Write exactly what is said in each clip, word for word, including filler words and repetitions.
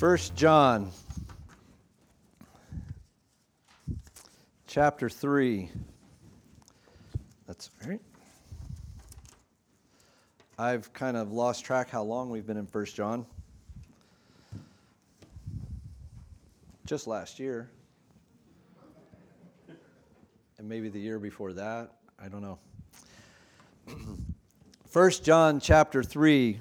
First John, chapter three. That's all right. I've kind of lost track how long we've been in First John. Just last year. And maybe the year before that. I don't know. First John chapter three.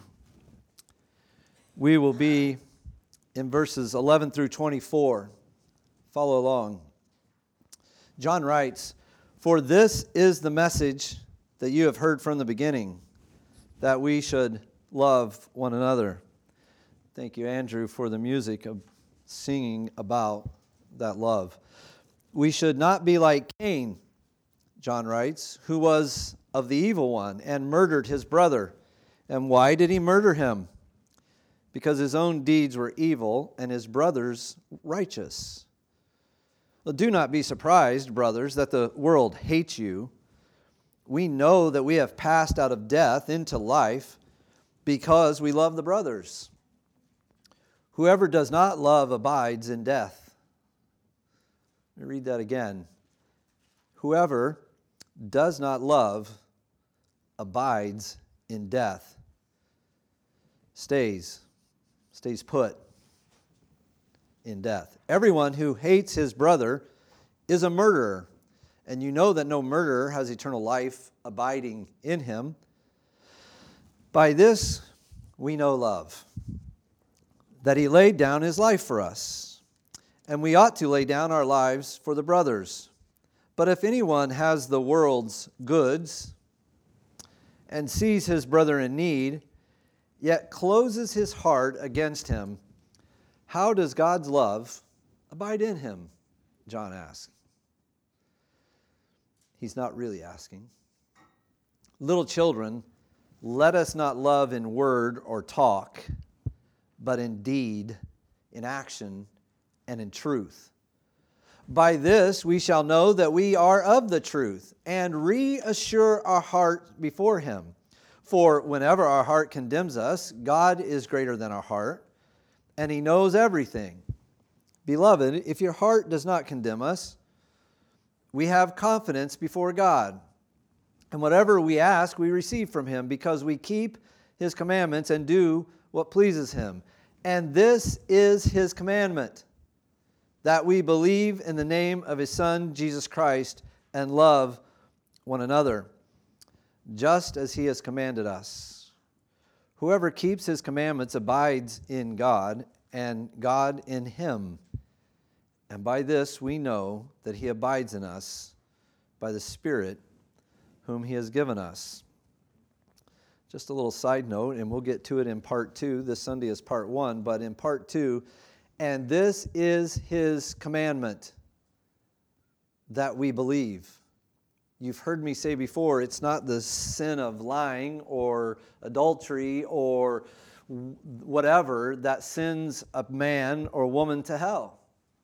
We will be in verses eleven through twenty-four. Follow along. John writes, "For this is the message that you have heard from the beginning, that we should love one another." Thank you, Andrew, for the music of singing about that love. "We should not be like Cain," John writes, "who was of the evil one and murdered his brother. And why did he murder him? Because his own deeds were evil and his brother's righteous. Well, do not be surprised, brothers, that the world hates you. We know that we have passed out of death into life because we love the brothers. Whoever does not love abides in death." Let me read that again. "Whoever does not love abides in death." Stays, stays put in death. "Everyone who hates his brother is a murderer, and you know that no murderer has eternal life abiding in him. By this we know love, that he laid down his life for us, and we ought to lay down our lives for the brothers. But if anyone has the world's goods and sees his brother in need, yet closes his heart against him, how does God's love abide in him?" John asks. He's not really asking. "Little children, let us not love in word or talk, but in deed, in action, and in truth. By this we shall know that we are of the truth, and reassure our heart before him. For whenever our heart condemns us, God is greater than our heart, and he knows everything. Beloved, if your heart does not condemn us, we have confidence before God. And whatever we ask, we receive from him, because we keep his commandments and do what pleases him. And this is his commandment, that we believe in the name of his Son, Jesus Christ, and love one another, just as he has commanded us. Whoever keeps his commandments abides in God, and God in him. And by this we know that he abides in us, by the Spirit whom he has given us." Just a little side note, and we'll get to it in part two. This Sunday is part one, but in part two, "And this is his commandment, that we believe." You've heard me say before, it's not the sin of lying or adultery or whatever that sends a man or woman to hell.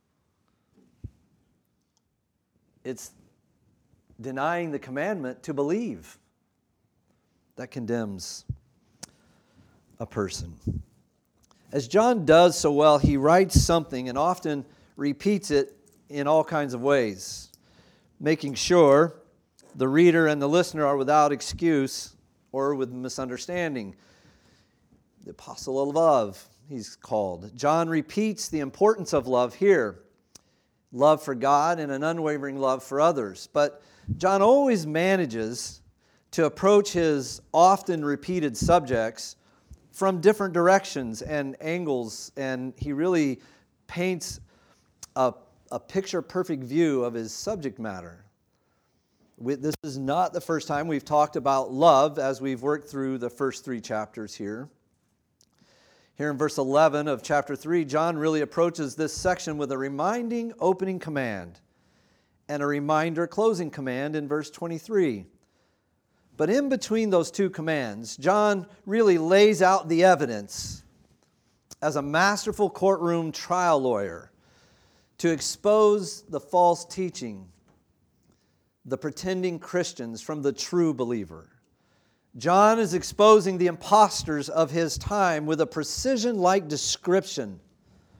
It's denying the commandment to believe that condemns a person. As John does so well, he writes something and often repeats it in all kinds of ways, making sure the reader and the listener are without excuse or with misunderstanding. The apostle of love, he's called. John repeats the importance of love here. Love for God and an unwavering love for others. But John always manages to approach his often repeated subjects from different directions and angles, and he really paints a, a picture-perfect view of his subject matter. We, this is not the first time we've talked about love as we've worked through the first three chapters here. Here in verse eleven of chapter three, John really approaches this section with a reminding opening command and a reminder closing command in verse twenty-three. But in between those two commands, John really lays out the evidence as a masterful courtroom trial lawyer to expose the false teaching, the pretending Christians from the true believer. John is exposing the imposters of his time with a precision-like description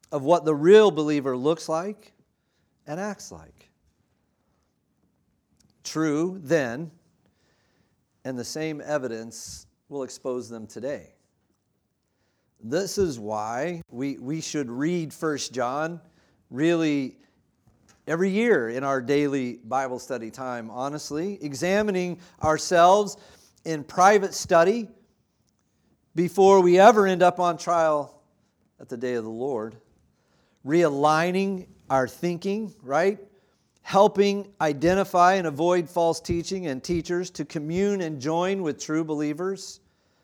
of what the real believer looks like and acts like. True then, and the same evidence will expose them today. This is why we, we should read First John really every year in our daily Bible study time, honestly, examining ourselves in private study before we ever end up on trial at the day of the Lord, realigning our thinking, right? Helping identify and avoid false teaching and teachers, to commune and join with true believers.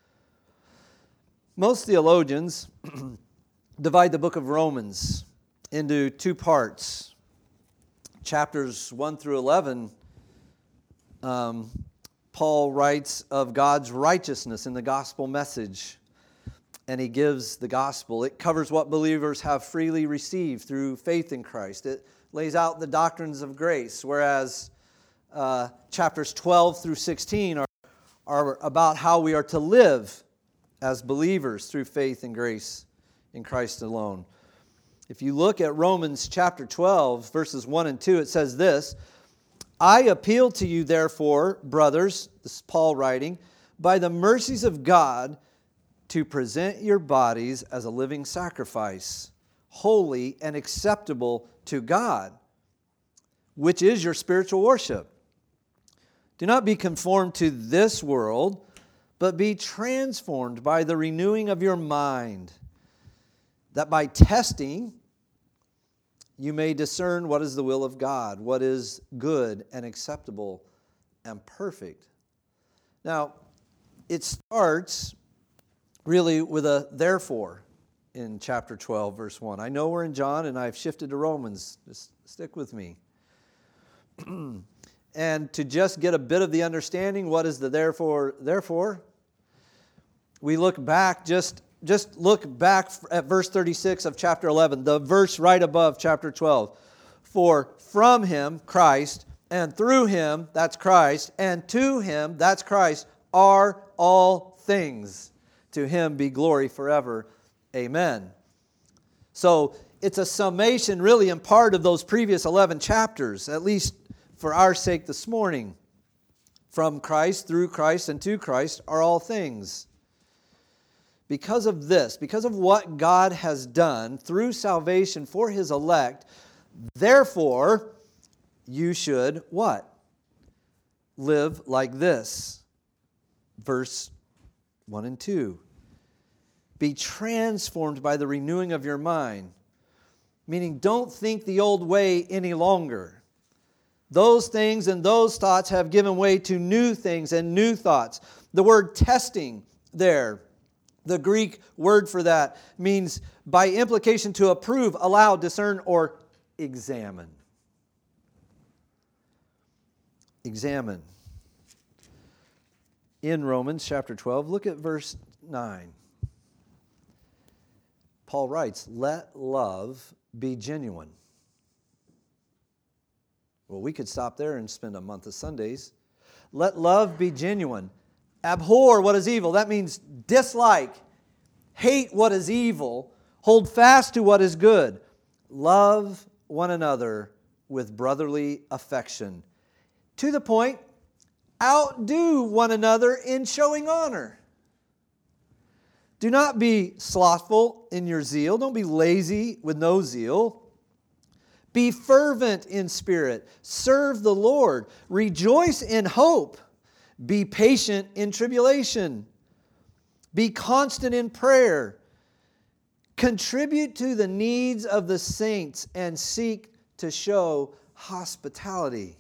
Most theologians divide the book of Romans into two parts. Chapters one through eleven, um, Paul writes of God's righteousness in the gospel message, and he gives the gospel. It covers what believers have freely received through faith in Christ. It lays out the doctrines of grace, whereas uh, chapters twelve through sixteen are, are about how we are to live as believers through faith and grace in Christ alone. If you look at Romans chapter twelve, verses one and two, it says this: I appeal to you, therefore, brothers, this is Paul writing, by the mercies of God, to present your bodies as a living sacrifice, holy and acceptable to God, which is your spiritual worship. Do not be conformed to this world, but be transformed by the renewing of your mind, that by testing you may discern what is the will of God, what is good and acceptable and perfect. Now, it starts really with a therefore in chapter twelve, verse one. I know we're in John and I've shifted to Romans. Just stick with me. And to just get a bit of the understanding, what is the therefore, therefore? We look back, just, just look back at verse thirty-six of chapter eleven, the verse right above chapter twelve. For from Him, Christ, and through Him, that's Christ, and to Him, that's Christ, are all things. To Him be glory forever. Amen. So it's a summation really in part of those previous eleven chapters, at least for our sake this morning. From Christ, through Christ, and to Christ are all things. Because of this, because of what God has done through salvation for His elect, therefore, you should what? Live like this. Verse one and two. Be transformed by the renewing of your mind. Meaning, don't think the old way any longer. Those things and those thoughts have given way to new things and new thoughts. The word testing there, the Greek word for that, means by implication to approve, allow, discern, or examine. Examine. In Romans chapter twelve, look at verse nine. Paul writes, let love be genuine. Well, we could stop there and spend a month of Sundays. Let love be genuine. Abhor what is evil. That means dislike, hate what is evil, hold fast to what is good. Love one another with brotherly affection. To the point, outdo one another in showing honor. Do not be slothful in your zeal. Don't be lazy with no zeal. Be fervent in spirit. Serve the Lord. Rejoice in hope. Be patient in tribulation. Be constant in prayer. Contribute to the needs of the saints and seek to show hospitality.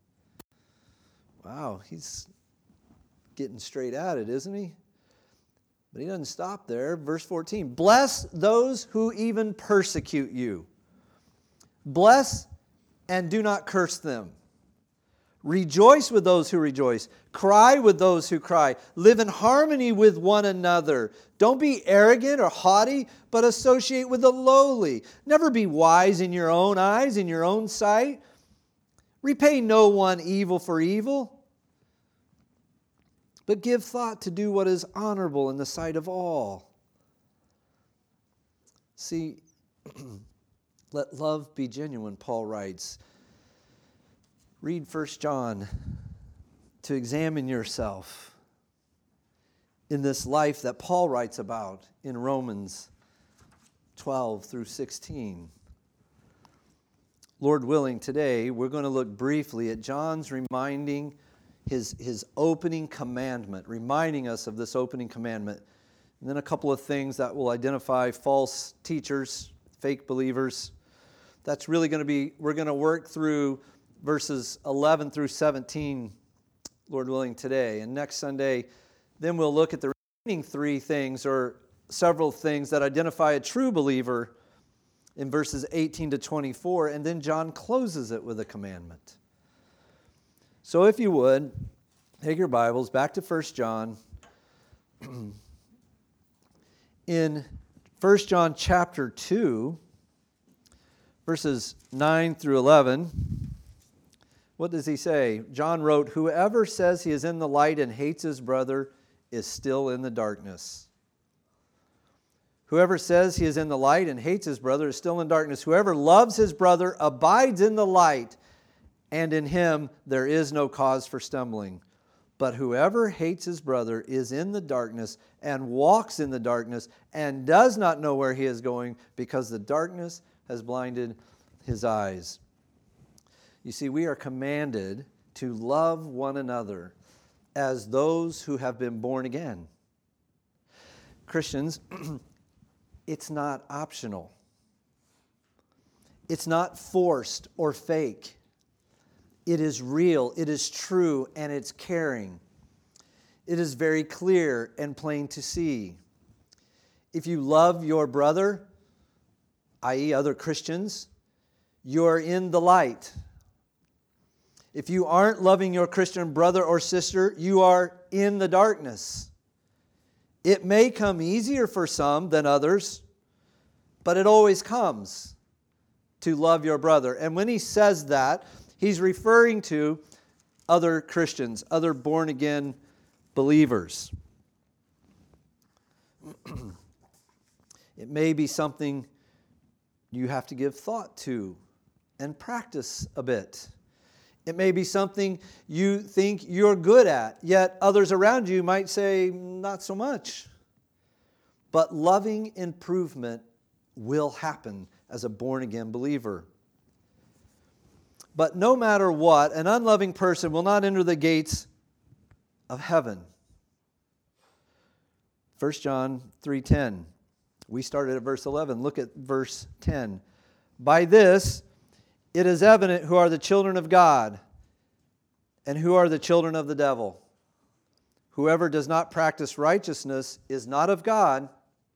Wow, he's getting straight at it, isn't he? But he doesn't stop there. Verse fourteen, bless those who even persecute you. Bless and do not curse them. Rejoice with those who rejoice. Cry with those who cry. Live in harmony with one another. Don't be arrogant or haughty, but associate with the lowly. Never be wise in your own eyes, in your own sight. Repay no one evil for evil, but give thought to do what is honorable in the sight of all. See, Let love be genuine, Paul writes. Read First John to examine yourself in this life that Paul writes about in Romans twelve through sixteen. Lord willing, today we're going to look briefly at John's reminding his, his opening commandment, reminding us of this opening commandment. And then a couple of things that will identify false teachers, fake believers. That's really going to be, we're going to work through verses eleven through seventeen, Lord willing, today. And next Sunday, then we'll look at the remaining three things or several things that identify a true believer in verses eighteen to twenty-four, and then John closes it with a commandment. So if you would, take your Bibles back to First John. In First John chapter two, verses nine through eleven, what does he say? John wrote, "Whoever says he is in the light and hates his brother is still in the darkness. Whoever says he is in the light and hates his brother is still in darkness. Whoever loves his brother abides in the light, and in him there is no cause for stumbling. But whoever hates his brother is in the darkness and walks in the darkness and does not know where he is going because the darkness has blinded his eyes." You see, we are commanded to love one another as those who have been born again. Christians, it's not optional. It's not forced or fake. It is real, it is true, and it's caring. It is very clear and plain to see. If you love your brother, that is other Christians, you are in the light. If you aren't loving your Christian brother or sister, you are in the darkness. It may come easier for some than others, but it always comes to love your brother. And when he says that, he's referring to other Christians, other born-again believers. It may be something you have to give thought to and practice a bit. It may be something you think you're good at, yet others around you might say, not so much. But loving improvement will happen as a born-again believer. But no matter what, an unloving person will not enter the gates of heaven. First John three ten. We started at verse eleven. Look at verse ten. "By this it is evident who are the children of God and who are the children of the devil. Whoever does not practice righteousness is not of God,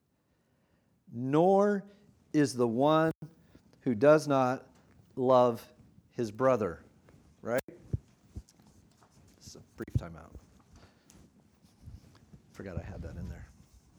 nor is the one who does not love his brother." Right? It's a brief timeout. Forgot I had that in there.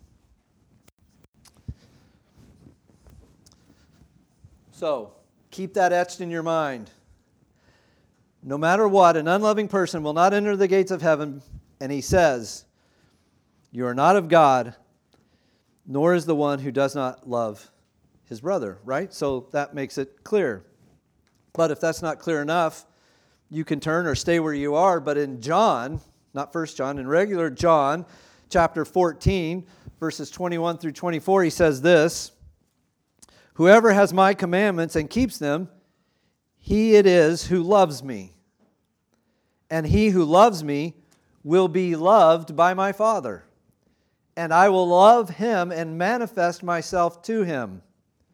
So, keep that etched in your mind. No matter what, an unloving person will not enter the gates of heaven, and he says, you are not of God, nor is the one who does not love his brother, right? So that makes it clear. But if that's not clear enough, you can turn or stay where you are. But in John, not First John, in regular John, chapter fourteen, verses twenty-one through twenty-four, he says this, "Whoever has my commandments and keeps them, he it is who loves me. And he who loves me will be loved by my Father. And I will love him and manifest myself to him."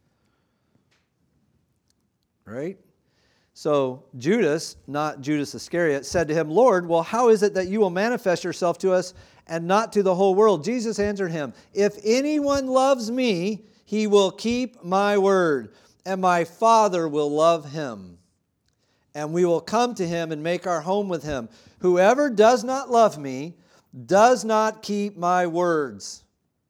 Right? So Judas, not Judas Iscariot, said to him, "Lord, well, how is it that you will manifest yourself to us and not to the whole world?" Jesus answered him, "If anyone loves me, he will keep my word, and my Father will love him. And we will come to him and make our home with him. Whoever does not love me does not keep my words."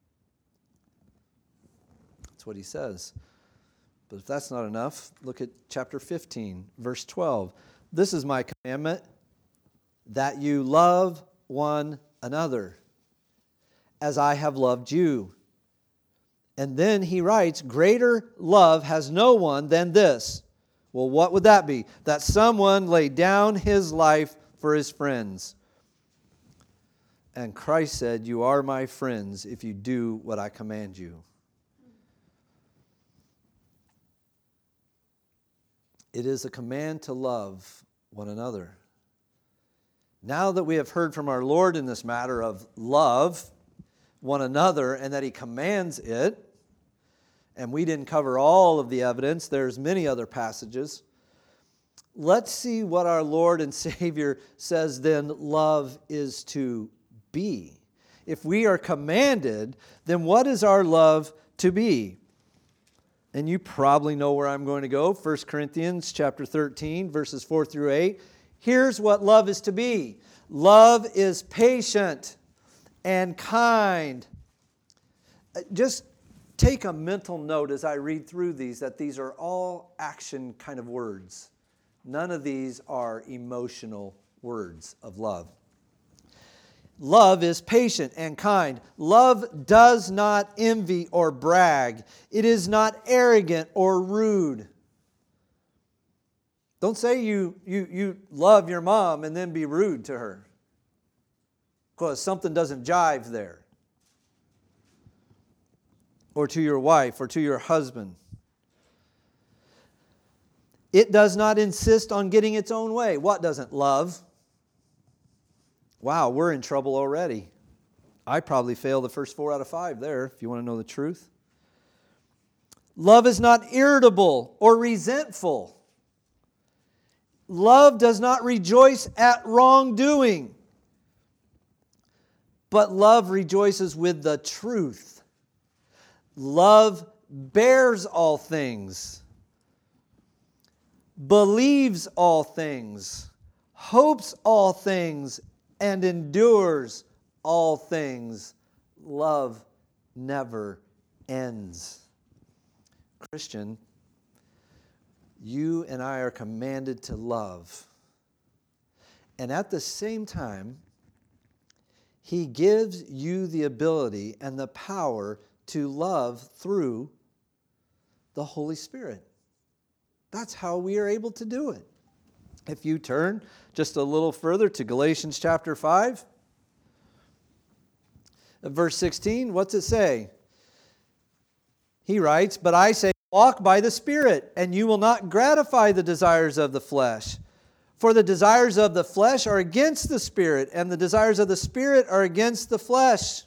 That's what he says. But if that's not enough, look at chapter fifteen, verse twelve. "This is my commandment, that you love one another, as I have loved you. And then he writes, greater love has no one than this. Well, what would that be? That someone laid down his life for his friends. And Christ said, you are my friends if you do what I command you. It is a command to love one another. Now that we have heard from our Lord in this matter of love one another and that He commands it, and we didn't cover all of the evidence, there's many other passages. Let's see what our Lord and Savior says then love is to be. If we are commanded, then what is our love to be? And you probably know where I'm going to go. First Corinthians chapter thirteen, verses four through eight. Here's what love is to be. Love is patient and kind. Just take a mental note as I read through these that these are all action kind of words. None of these are emotional words of love. Love is patient and kind. Love does not envy or brag. It is not arrogant or rude. Don't say you, you, you love your mom and then be rude to her, because something doesn't jive there. Or to your wife or to your husband. It does not insist on getting its own way. What doesn't love? Wow, we're in trouble already. I probably failed the first four out of five there, if you want to know the truth. Love is not irritable or resentful. Love does not rejoice at wrongdoing, but love rejoices with the truth. Love bears all things, believes all things, hopes all things, and endures all things. Love never ends. Christian, you and I are commanded to love. And at the same time, He gives you the ability and the power to love through the Holy Spirit. That's how we are able to do it. If you turn just a little further to Galatians chapter five, verse sixteen, what's it say? He writes, but I say, walk by the Spirit, and you will not gratify the desires of the flesh. For the desires of the flesh are against the Spirit, and the desires of the Spirit are against the flesh.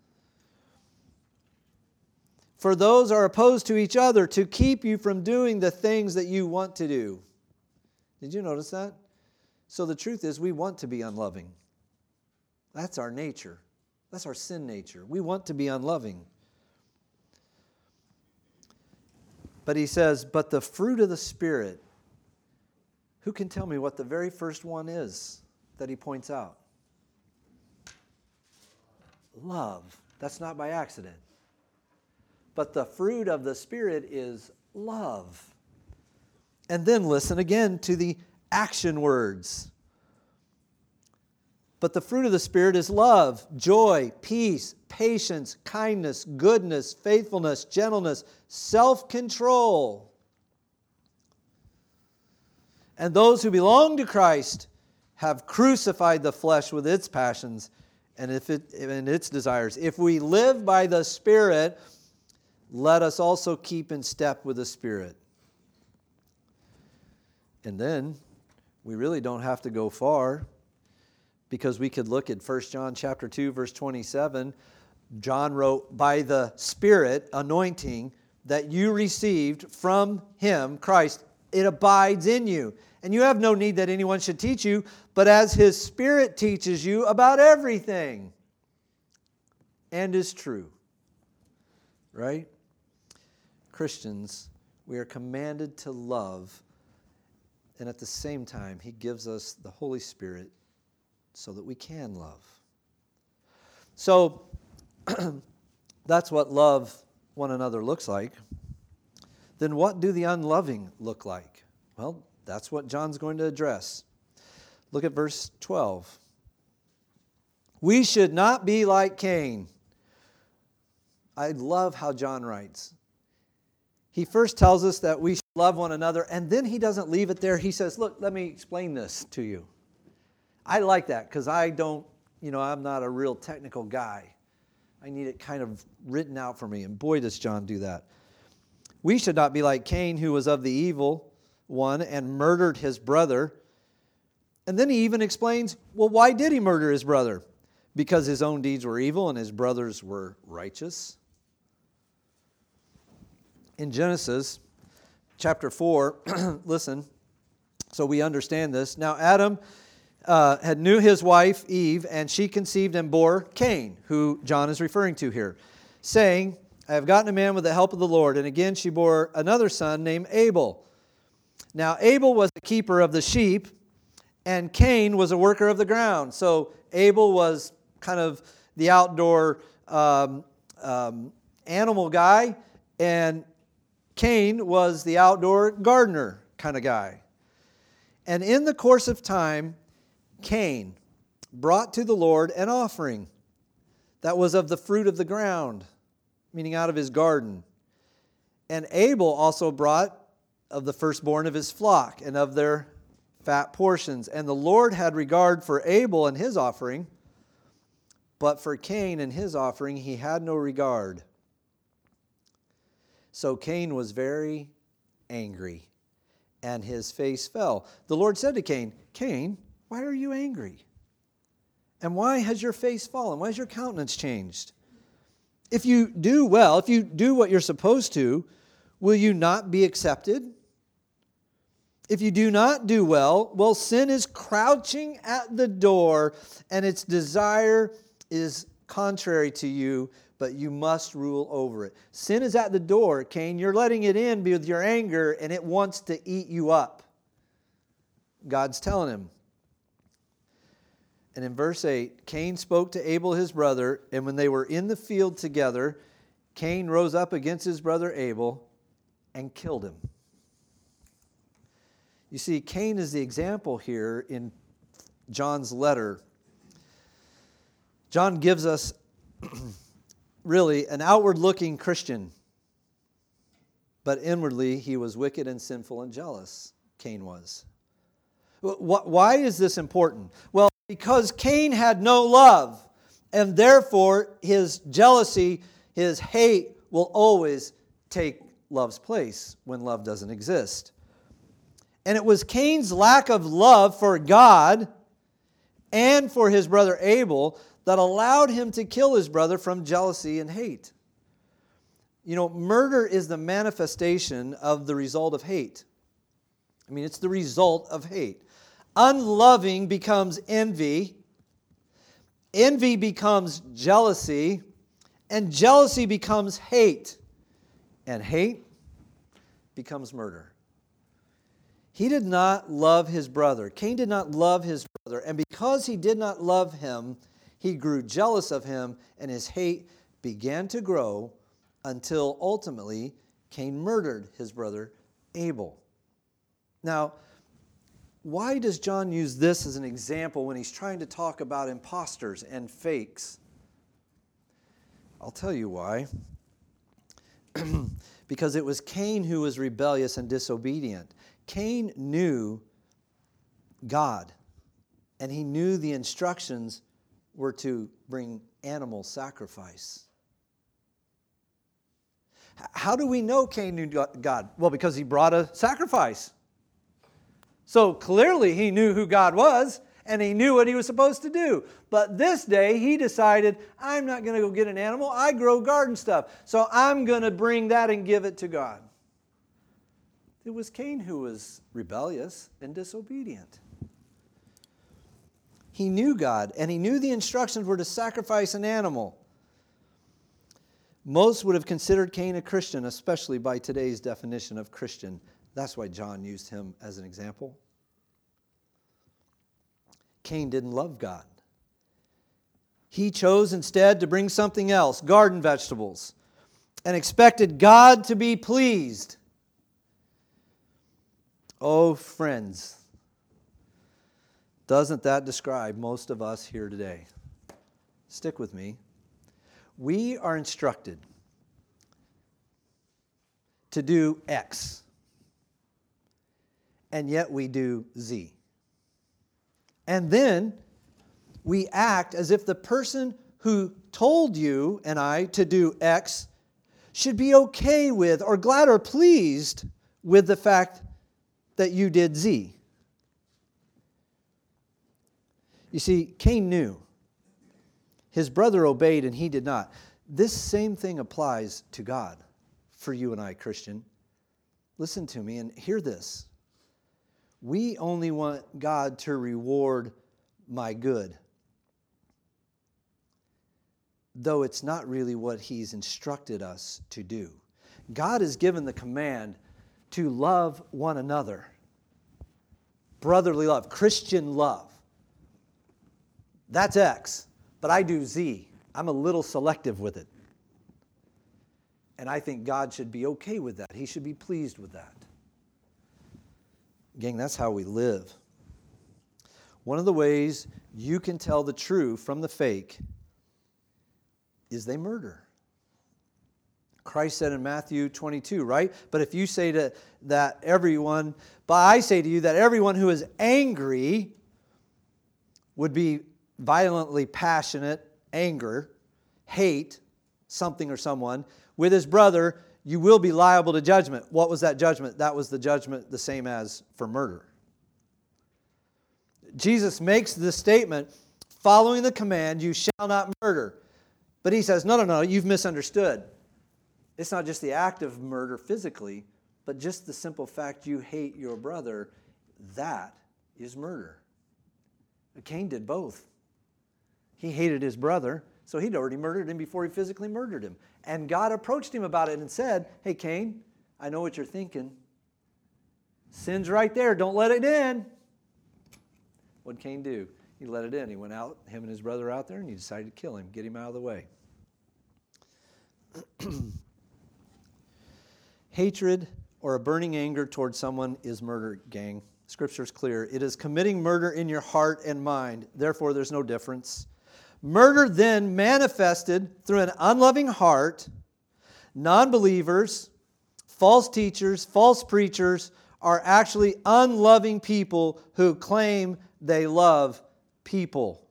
For those are opposed to each other to keep you from doing the things that you want to do. Did you notice that? So the truth is, we want to be unloving. That's our nature. That's our sin nature. We want to be unloving. But he says, but the fruit of the Spirit, who can tell me what the very first one is that he points out? Love. That's not by accident. But the fruit of the Spirit is love. And then listen again to the action words. But the fruit of the Spirit is love, joy, peace, patience, kindness, goodness, faithfulness, gentleness, self-control. And those who belong to Christ have crucified the flesh with its passions and if it and its desires. If we live by the Spirit, let us also keep in step with the Spirit. And then we really don't have to go far, because we could look at First John chapter two, verse twenty-seven. John wrote, by the Spirit anointing that you received from Him, Christ, it abides in you. And you have no need that anyone should teach you, but as His Spirit teaches you about everything and is true. Right? Christians, we are commanded to love, and at the same time, He gives us the Holy Spirit so that we can love. So, that's what love one another looks like. Then what do the unloving look like? Well, that's what John's going to address. Look at verse twelve. We should not be like Cain. I love how John writes. He first tells us that we should love one another, and then he doesn't leave it there. He says, look, let me explain this to you. I like that because I don't, you know, I'm not a real technical guy. I need it kind of written out for me, and boy, does John do that. We should not be like Cain, who was of the evil one and murdered his brother. And then he even explains, well, why did he murder his brother? Because his own deeds were evil and his brothers were righteous. In Genesis chapter four, listen, so we understand this. Now Adam uh, had knew his wife Eve, and she conceived and bore Cain, who John is referring to here, saying, I have gotten a man with the help of the Lord. And again she bore another son named Abel. Now Abel was the keeper of the sheep, and Cain was a worker of the ground. So Abel was kind of the outdoor um, um, animal guy, and Cain was the outdoor gardener kind of guy. And in the course of time, Cain brought to the Lord an offering that was of the fruit of the ground, meaning out of his garden. And Abel also brought of the firstborn of his flock and of their fat portions. And the Lord had regard for Abel and his offering, but for Cain and his offering he had no regard. So Cain was very angry, and his face fell. The Lord said to Cain, Cain, why are you angry? And why has your face fallen? Why has your countenance changed? If you do well, if you do what you're supposed to, will you not be accepted? If you do not do well, well, sin is crouching at the door, and its desire is contrary to you, but you must rule over it. Sin is at the door, Cain. You're letting it in with your anger, and it wants to eat you up. God's telling him. And in verse eight, Cain spoke to Abel his brother, and when they were in the field together, Cain rose up against his brother Abel and killed him. You see, Cain is the example here in John's letter. John gives us really an outward-looking Christian, but inwardly he was wicked and sinful and jealous. Cain was. Why is this important? Well, because Cain had no love, and therefore his jealousy, his hate will always take love's place when love doesn't exist. And it was Cain's lack of love for God and for his brother Abel that allowed him to kill his brother from jealousy and hate. You know, murder is the manifestation of the result of hate. I mean, it's the result of hate. Unloving becomes envy. Envy becomes jealousy. And jealousy becomes hate. And hate becomes murder. He did not love his brother. Cain did not love his brother. And because he did not love him, he grew jealous of him, and his hate began to grow until ultimately Cain murdered his brother Abel. Now, why does John use this as an example when he's trying to talk about imposters and fakes? I'll tell you why. Because it was Cain who was rebellious and disobedient. Cain knew God, and he knew the instructions were to bring animal sacrifice. How do we know Cain knew God? Well, because he brought a sacrifice. So clearly he knew who God was, and he knew what he was supposed to do. But this day he decided, I'm not going to go get an animal. I grow garden stuff. So I'm going to bring that and give it to God. It was Cain who was rebellious and disobedient. He knew God, and he knew the instructions were to sacrifice an animal. Most would have considered Cain a Christian, especially by today's definition of Christian. That's why John used him as an example. Cain didn't love God. He chose instead to bring something else, garden vegetables, and expected God to be pleased. Oh, friends, doesn't that describe most of us here today? Stick with me. We are instructed to do X, and yet we do Z. And then we act as if the person who told you and I to do X should be okay with or glad or pleased with the fact that you did Z. You see, Cain knew. His brother obeyed and he did not. This same thing applies to God for you and I, Christian. Listen to me and hear this. We only want God to reward my good, though it's not really what He's instructed us to do. God has given the command to love one another. Brotherly love, Christian love. That's X, but I do Z. I'm a little selective with it. And I think God should be okay with that. He should be pleased with that. Gang, that's how we live. One of the ways you can tell the true from the fake is they murder. Christ said in Matthew twenty-two, right? But if you say to that everyone, but I say to you that everyone who is angry would be violently passionate, anger, hate something or someone, with his brother, you will be liable to judgment. What was that judgment? That was the judgment the same as for murder. Jesus makes this statement, following the command, you shall not murder. But he says, no, no, no, you've misunderstood. It's not just the act of murder physically, but just the simple fact you hate your brother, that is murder. Cain did both. He hated his brother, so he'd already murdered him before he physically murdered him. And God approached him about it and said, hey, Cain, I know what you're thinking. Sin's right there. Don't let it in. What did Cain do? He let it in. He went out, him and his brother out there, and he decided to kill him, get him out of the way. Hatred or a burning anger towards someone is murder, gang. Scripture's clear. It is committing murder in your heart and mind. Therefore, there's no difference. Murder then manifested through an unloving heart. Non-believers, false teachers, false preachers are actually unloving people who claim they love people.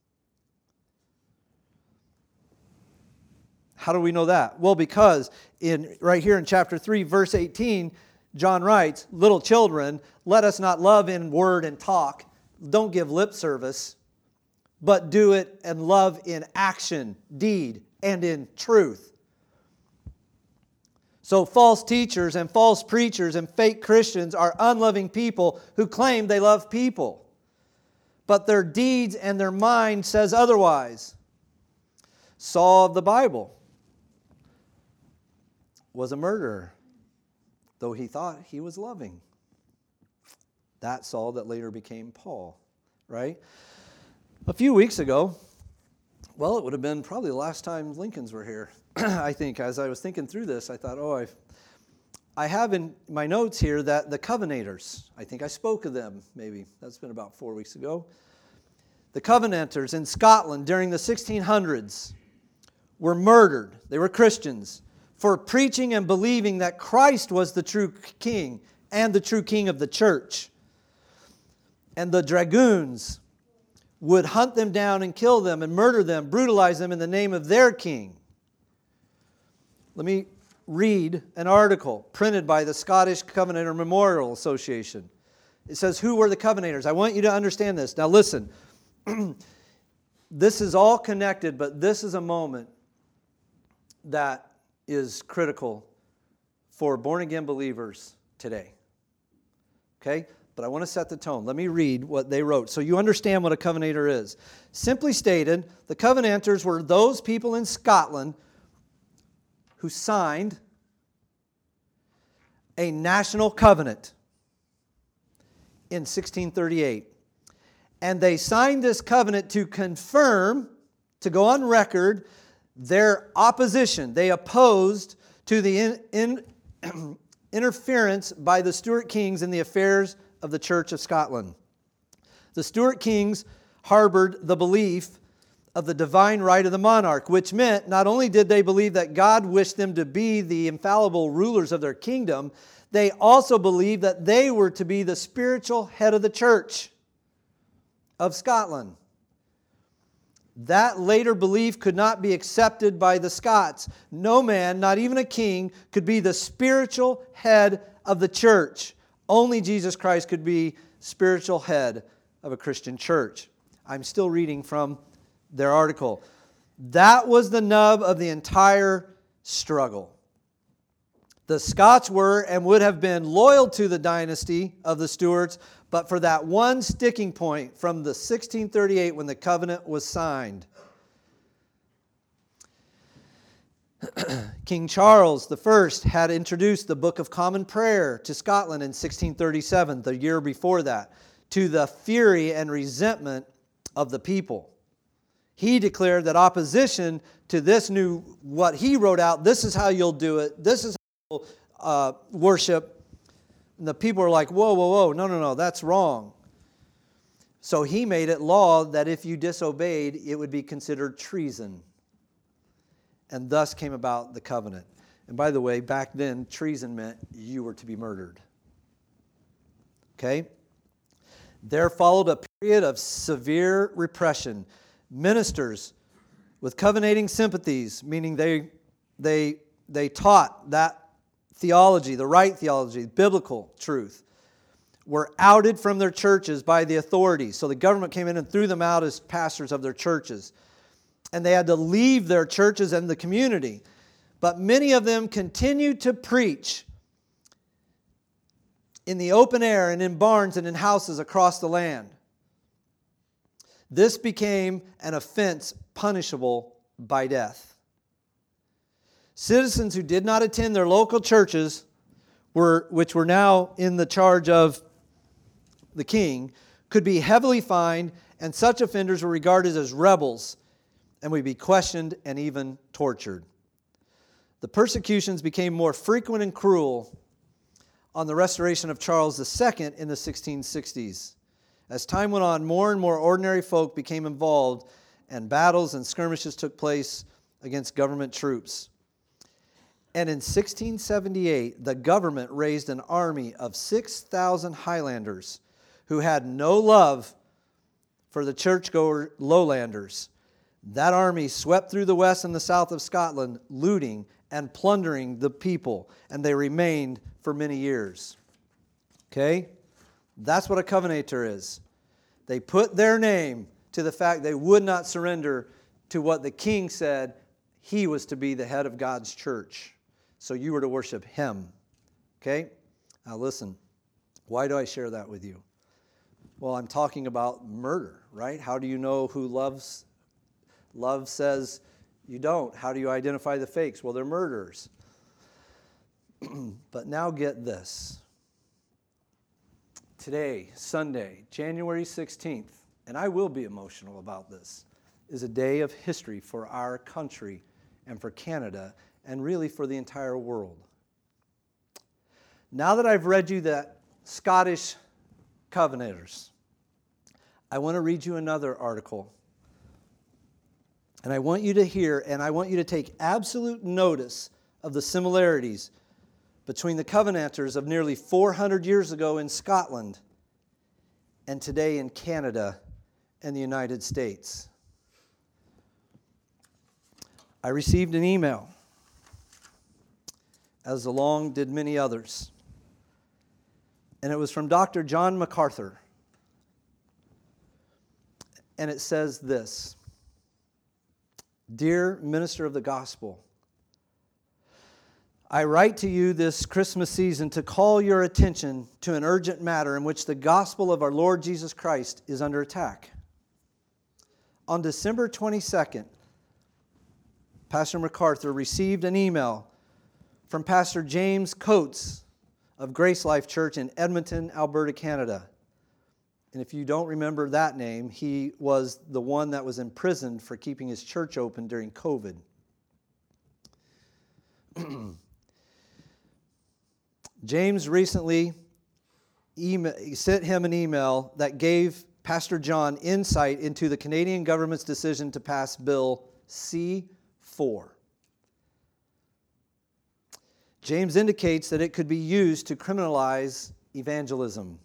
How do we know that? Well, because in right here in chapter three, verse eighteen, John writes, little children, let us not love in word and talk. Don't give lip service, but do it and love in action, deed, and in truth. So false teachers and false preachers and fake Christians are unloving people who claim they love people. But their deeds and their mind says otherwise. Saul of the Bible was a murderer, though he thought he was loving. That Saul that later became Paul, right? A few weeks ago, well, it would have been probably the last time Lincolns were here. I think as I was thinking through this, I thought, oh, I've, I have in my notes here that the Covenanters, I think I spoke of them maybe. That's been about four weeks ago. The Covenanters in Scotland during the sixteen hundreds were murdered. They were Christians for preaching and believing that Christ was the true king and the true king of the church. And the dragoons would hunt them down and kill them and murder them, brutalize them in the name of their king. Let me read an article printed by the Scottish Covenanter Memorial Association. It says, who were the Covenanters? I want you to understand this. Now listen, this is all connected, but this is a moment that is critical for born-again believers today. Okay? But I want to set the tone. Let me read what they wrote so you understand what a Covenanter is. Simply stated, the Covenanters were those people in Scotland who signed a national covenant in sixteen thirty-eight. And they signed this covenant to confirm, to go on record, their opposition. They opposed to the in, in, interference by the Stuart kings in the affairs of the Church of Scotland. The Stuart kings harbored the belief of the divine right of the monarch, which meant not only did they believe that God wished them to be the infallible rulers of their kingdom, they also believed that they were to be the spiritual head of the church of Scotland. That later belief could not be accepted by the Scots. No man, not even a king, could be the spiritual head of the church. Only Jesus Christ could be spiritual head of a Christian church. I'm still reading from their article. That was the nub of the entire struggle. The Scots were and would have been loyal to the dynasty of the Stuarts, but for that one sticking point from the sixteen thirty-eight when the covenant was signed. King Charles the First had introduced the Book of Common Prayer to Scotland in sixteen thirty-seven, the year before that, to the fury and resentment of the people. He declared that opposition to this new, what he wrote out, this is how you'll do it, this is how you'll uh, worship. And the people are like, whoa, whoa, whoa, no, no, no, that's wrong. So he made it law that if you disobeyed, it would be considered treason. And thus came about the covenant. And by the way, back then, treason meant you were to be murdered. Okay? There followed a period of severe repression. Ministers with covenanting sympathies, meaning they, they, they taught that theology, the right theology, biblical truth, were outed from their churches by the authorities. So the government came in and threw them out as pastors of their churches. And they had to leave their churches and the community. But many of them continued to preach in the open air and in barns and in houses across the land. This became an offense punishable by death. Citizens who did not attend their local churches, were, which were now in the charge of the king, could be heavily fined, and such offenders were regarded as rebels and would be questioned and even tortured. The persecutions became more frequent and cruel on the restoration of Charles the Second in the sixteen sixties. As time went on, more and more ordinary folk became involved, and battles and skirmishes took place against government troops. And in sixteen seventy-eight, the government raised an army of six thousand Highlanders who had no love for the churchgoer lowlanders. That army swept through the west and the south of Scotland, looting and plundering the people, and they remained for many years. Okay? That's what a covenanter is. They put their name to the fact they would not surrender to what the king said he was to be the head of God's church. So you were to worship him. Okay? Now listen, why do I share that with you? Well, I'm talking about murder, right? How do you know who loves? Love says you don't. How do you identify the fakes? Well, they're murderers. But now get this. Today, Sunday, January sixteenth, and I will be emotional about this, is a day of history for our country and for Canada and really for the entire world. Now that I've read you the Scottish Covenanters, I want to read you another article. And I want you to hear, and I want you to take absolute notice of the similarities between the Covenanters of nearly four hundred years ago in Scotland and today in Canada and the United States. I received an email, as along did many others, and it was from Doctor John MacArthur. And it says this: Dear Minister of the Gospel, I write to you this Christmas season to call your attention to an urgent matter in which the gospel of our Lord Jesus Christ is under attack. On December twenty-second, Pastor MacArthur received an email from Pastor James Coates of Grace Life Church in Edmonton, Alberta, Canada. And if you don't remember that name, he was the one that was imprisoned for keeping his church open during COVID. James recently email, sent him an email that gave Pastor John insight into the Canadian government's decision to pass Bill C four. James indicates that it could be used to criminalize evangelism.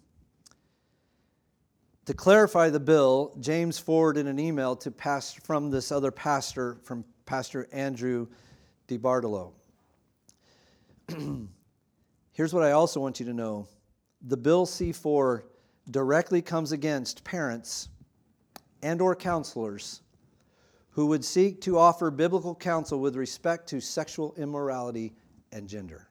To clarify the bill, James forwarded an email to past, from this other pastor, from Pastor Andrew DiBartolo. Here's what I also want you to know. The Bill C four directly comes against parents and or counselors who would seek to offer biblical counsel with respect to sexual immorality and gender.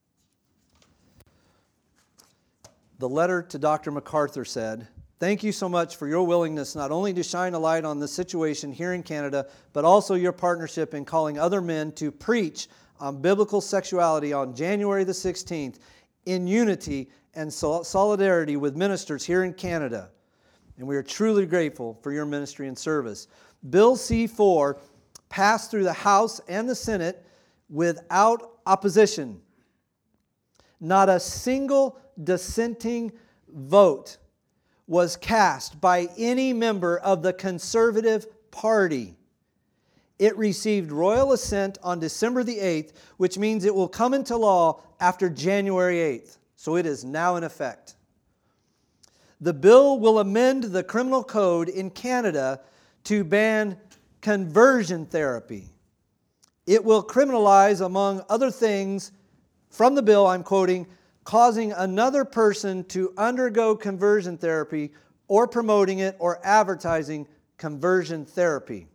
The letter to Doctor MacArthur said, "Thank you so much for your willingness not only to shine a light on the situation here in Canada, but also your partnership in calling other men to preach on biblical sexuality on January the sixteenth in unity and solidarity with ministers here in Canada. And we are truly grateful for your ministry and service." Bill C four passed through the House and the Senate without opposition. Not a single dissenting vote was cast by any member of the Conservative Party. It received royal assent on December the eighth, which means it will come into law after January eighth. So it is now in effect. The bill will amend the criminal code in Canada to ban conversion therapy. It will criminalize, among other things, from the bill I'm quoting, causing another person to undergo conversion therapy or promoting it or advertising conversion therapy.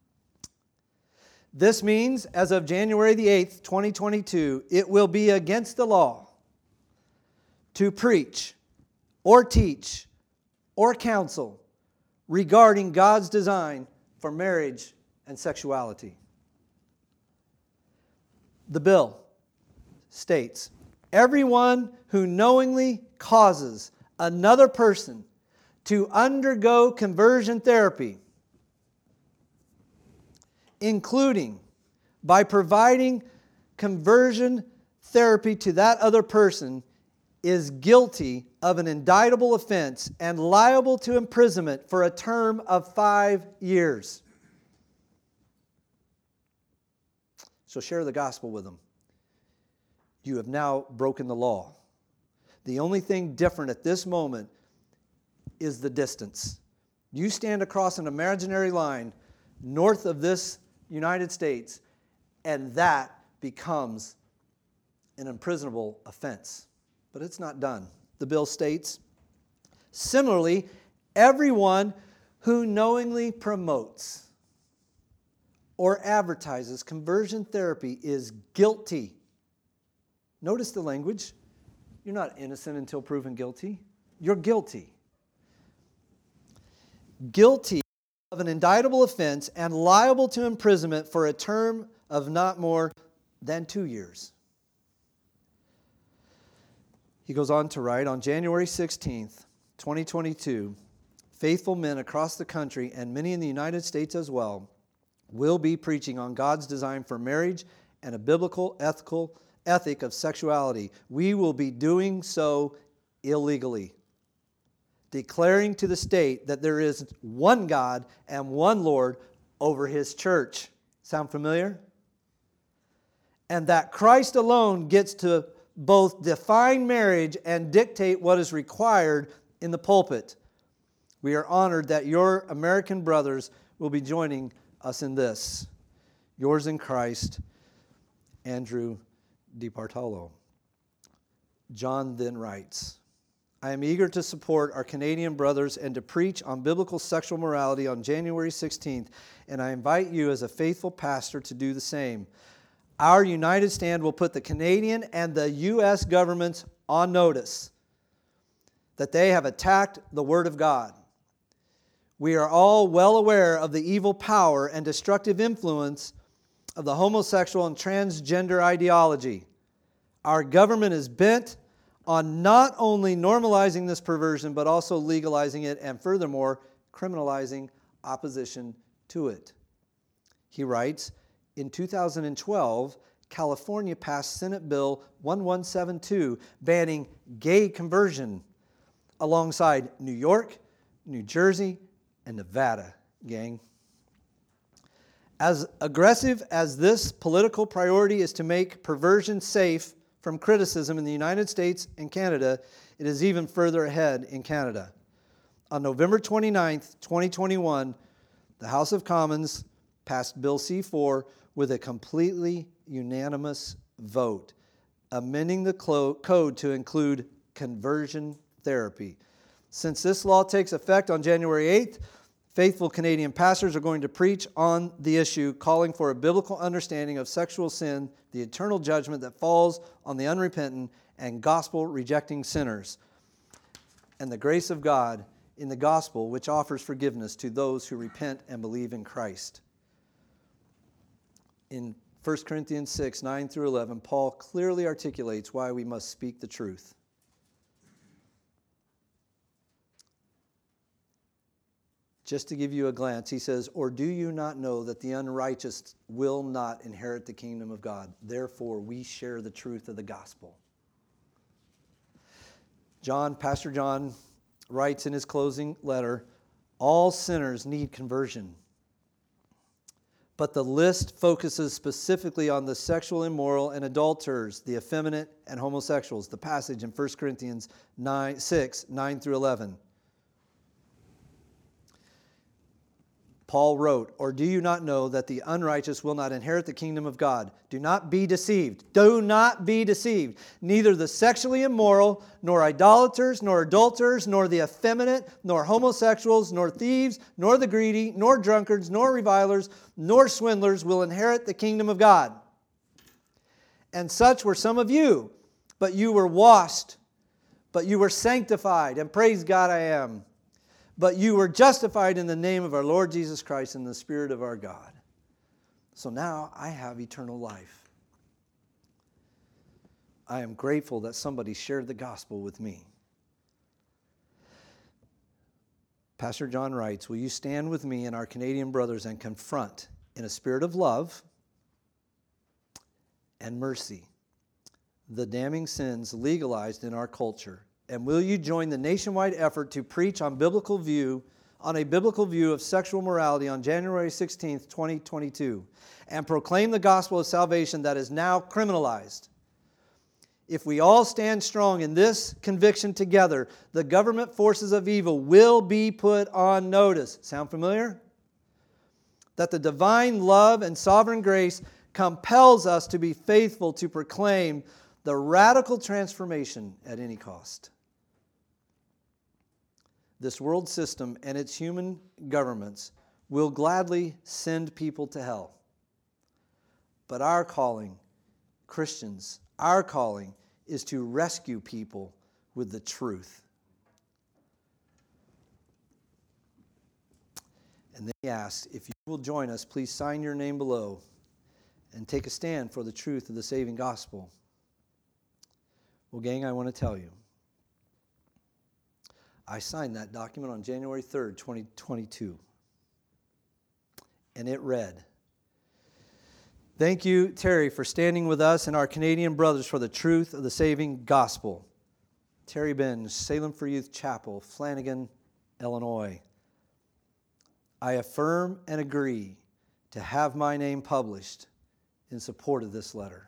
This means, as of January the eighth, twenty twenty-two, it will be against the law to preach or teach or counsel regarding God's design for marriage and sexuality. The bill states, everyone who knowingly causes another person to undergo conversion therapy, including by providing conversion therapy to that other person, is guilty of an indictable offense and liable to imprisonment for a term of five years. So share the gospel with them. You have now broken the law. The only thing different at this moment is the distance. You stand across an imaginary line north of this United States, and that becomes an imprisonable offense. But it's not done. The bill states, similarly, everyone who knowingly promotes or advertises conversion therapy is guilty. Notice the language. You're not innocent until proven guilty. You're guilty. Guilty of an indictable offense and liable to imprisonment for a term of not more than two years. He goes on to write, on January sixteenth, twenty twenty-two, faithful men across the country and many in the United States as well will be preaching on God's design for marriage and a biblical, ethical ethic of sexuality. We will be doing so illegally, declaring to the state that there is one God and one Lord over His church. Sound familiar? And that Christ alone gets to both define marriage and dictate what is required in the pulpit. We are honored that your American brothers will be joining us in this. Yours in Christ, Andrew DiBartolo. John then writes, I am eager to support our Canadian brothers and to preach on biblical sexual morality on January sixteenth, and I invite you as a faithful pastor to do the same. Our united stand will put the Canadian and the U S governments on notice that they have attacked the Word of God. We are all well aware of the evil power and destructive influence of the homosexual and transgender ideology. Our government is bent on not only normalizing this perversion, but also legalizing it and furthermore, criminalizing opposition to it. He writes, in two thousand twelve, California passed Senate Bill eleven seventy-two banning gay conversion alongside New York, New Jersey, and Nevada, gang. As aggressive as this political priority is to make perversion safe from criticism in the United States and Canada, it is even further ahead in Canada. On November twenty-ninth, twenty twenty-one, the House of Commons passed Bill C four with a completely unanimous vote, amending the code to include conversion therapy. Since this law takes effect on January eighth, faithful Canadian pastors are going to preach on the issue, calling for a biblical understanding of sexual sin, the eternal judgment that falls on the unrepentant and gospel-rejecting sinners, and the grace of God in the gospel, which offers forgiveness to those who repent and believe in Christ. In First Corinthians six, nine through eleven, Paul clearly articulates why we must speak the truth. Just to give you a glance, he says, "Or do you not know that the unrighteous will not inherit the kingdom of God? Therefore, we share the truth of the gospel." John, Pastor John, writes in his closing letter, all sinners need conversion. But the list focuses specifically on the sexual immoral and adulterers, the effeminate and homosexuals. The passage in First Corinthians six, nine through eleven. Paul wrote, "Or do you not know that the unrighteous will not inherit the kingdom of God? Do not be deceived. Do not be deceived. Neither the sexually immoral, nor idolaters, nor adulterers, nor the effeminate, nor homosexuals, nor thieves, nor the greedy, nor drunkards, nor revilers, nor swindlers will inherit the kingdom of God. And such were some of you, but you were washed, but you were sanctified, and praise God I am. But you were justified in the name of our Lord Jesus Christ and the Spirit of our God. So now I have eternal life." I am grateful that somebody shared the gospel with me. Pastor John writes, "Will you stand with me and our Canadian brothers and confront, in a spirit of love and mercy, the damning sins legalized in our culture? And will you join the nationwide effort to preach on biblical view, on a biblical view of sexual morality on January sixteenth, twenty twenty-two, and proclaim the gospel of salvation that is now criminalized? If we all stand strong in this conviction together, the government forces of evil will be put on notice." Sound familiar? That the divine love and sovereign grace compels us to be faithful to proclaim the radical transformation at any cost. This world system and its human governments will gladly send people to hell. But our calling, Christians, our calling is to rescue people with the truth. And then he asks, if you will join us, please sign your name below and take a stand for the truth of the saving gospel. Well, gang, I want to tell you, I signed that document on January third, twenty twenty-two. And it read, "Thank you, Terry, for standing with us and our Canadian brothers for the truth of the saving gospel. Terry Benz, Salem for Youth Chapel, Flanagan, Illinois. I affirm and agree to have my name published in support of this letter."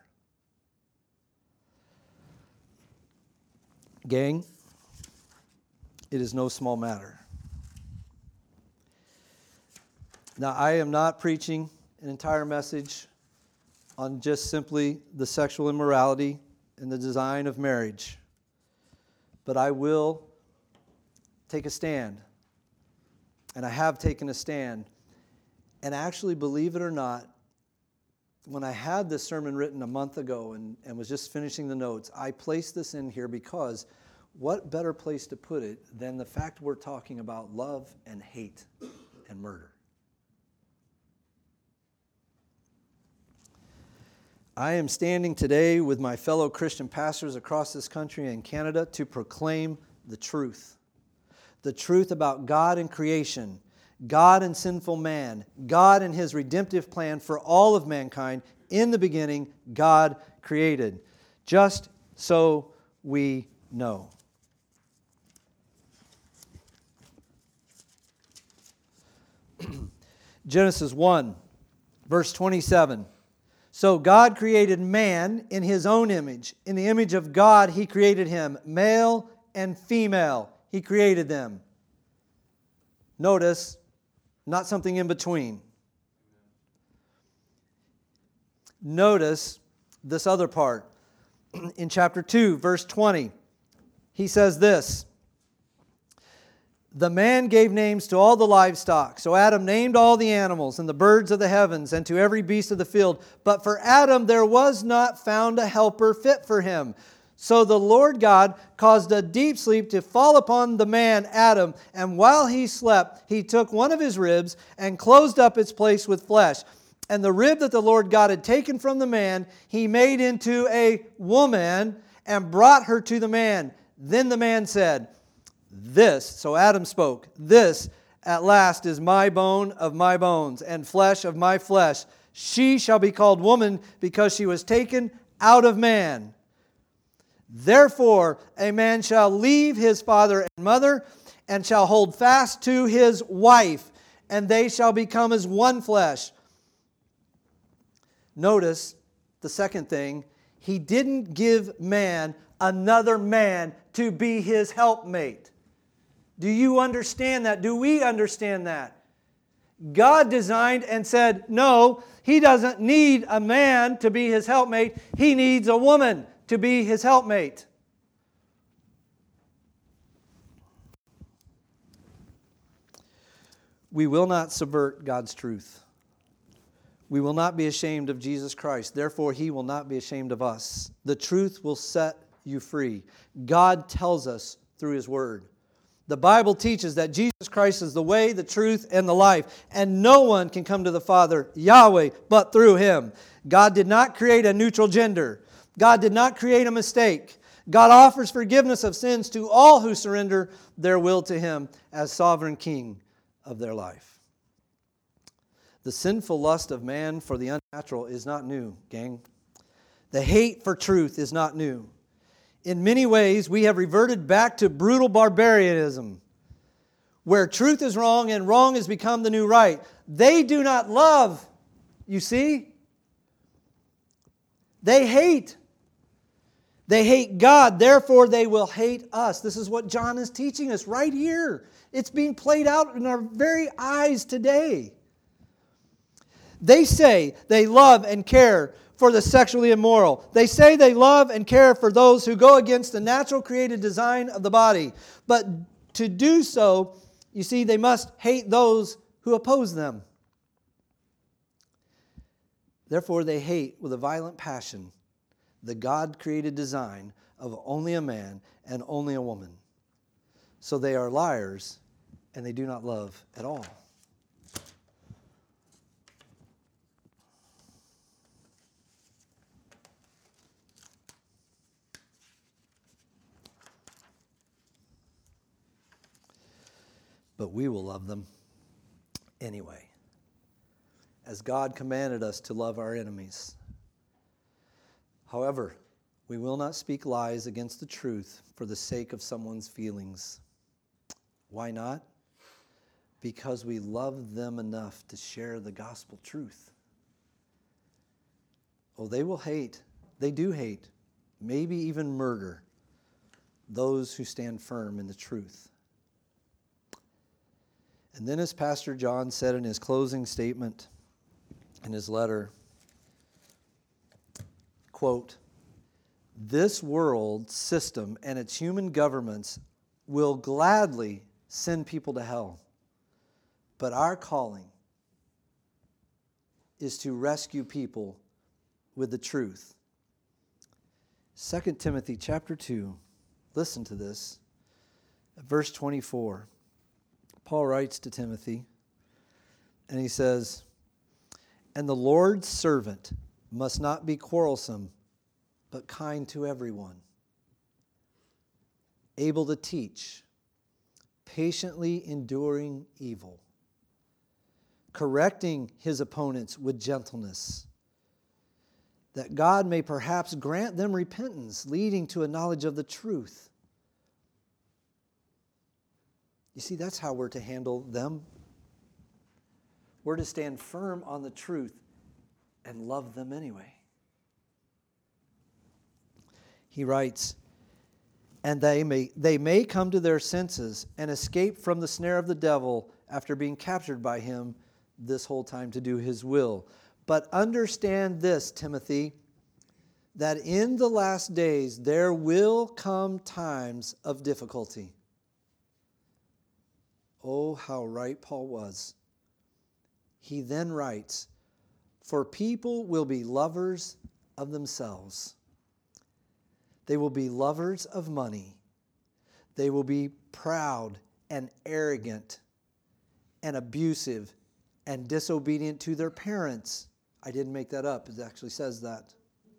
Gang, it is no small matter. Now, I am not preaching an entire message on just simply the sexual immorality and the design of marriage, but I will take a stand, and I have taken a stand, and actually, believe it or not, when I had this sermon written a month ago and, and was just finishing the notes, I placed this in here because what better place to put it than the fact we're talking about love and hate and murder? I am standing today with my fellow Christian pastors across this country and Canada to proclaim the truth. The truth about God and creation, God and sinful man, God and His redemptive plan for all of mankind. In the beginning, God created. Just so we know. Genesis one, verse twenty-seven. So God created man in His own image. In the image of God He created him. Male and female He created them. Notice, not something in between. Notice this other part. In chapter two, verse twenty, he says this. The man gave names to all the livestock. So Adam named all the animals and the birds of the heavens and to every beast of the field. But for Adam there was not found a helper fit for him. So the Lord God caused a deep sleep to fall upon the man Adam. And while he slept, He took one of his ribs and closed up its place with flesh. And the rib that the Lord God had taken from the man, He made into a woman and brought her to the man. Then the man said, This, so Adam spoke, this at last is my bone of my bones and flesh of my flesh. She shall be called woman because she was taken out of man. Therefore a man shall leave his father and mother and shall hold fast to his wife, and they shall become as one flesh. Notice the second thing, He didn't give man another man to be his helpmate. Do you understand that? Do we understand that? God designed and said, no, He doesn't need a man to be His helpmate. He needs a woman to be His helpmate. We will not subvert God's truth. We will not be ashamed of Jesus Christ. Therefore, He will not be ashamed of us. The truth will set you free. God tells us through His Word. The Bible teaches that Jesus Christ is the way, the truth, and the life, and no one can come to the Father, Yahweh, but through Him. God did not create a neutral gender. God did not create a mistake. God offers forgiveness of sins to all who surrender their will to Him as sovereign King of their life. The sinful lust of man for the unnatural is not new, gang. The hate for truth is not new. In many ways, we have reverted back to brutal barbarianism, where truth is wrong and wrong has become the new right. They do not love, you see. They hate. They hate God, therefore they will hate us. This is what John is teaching us right here. It's being played out in our very eyes today. They say they love and care for the sexually immoral. They say they love and care for those who go against the natural created design of the body. But to do so, you see, they must hate those who oppose them. Therefore, they hate with a violent passion the God-created design of only a man and only a woman. So they are liars, and they do not love at all. But we will love them anyway, as God commanded us to love our enemies. However, we will not speak lies against the truth for the sake of someone's feelings. Why not? Because we love them enough to share the gospel truth. Oh, they will hate. They do hate, maybe even murder, those who stand firm in the truth. And then, as Pastor John said in his closing statement in his letter, quote, "This world system and its human governments will gladly send people to hell, but our calling is to rescue people with the truth." Second Timothy chapter two, listen to this, verse twenty-four. Paul writes to Timothy, and he says, "And the Lord's servant must not be quarrelsome, but kind to everyone, able to teach, patiently enduring evil, correcting his opponents with gentleness, that God may perhaps grant them repentance, leading to a knowledge of the truth." You see, that's how we're to handle them. We're to stand firm on the truth and love them anyway. He writes, and they may, they may come to their senses and escape from the snare of the devil after being captured by him this whole time to do his will. But understand this, Timothy, that in the last days there will come times of difficulty. Oh, how right Paul was. He then writes, for people will be lovers of themselves. They will be lovers of money. They will be proud and arrogant and abusive and disobedient to their parents. I didn't make that up. It actually says that.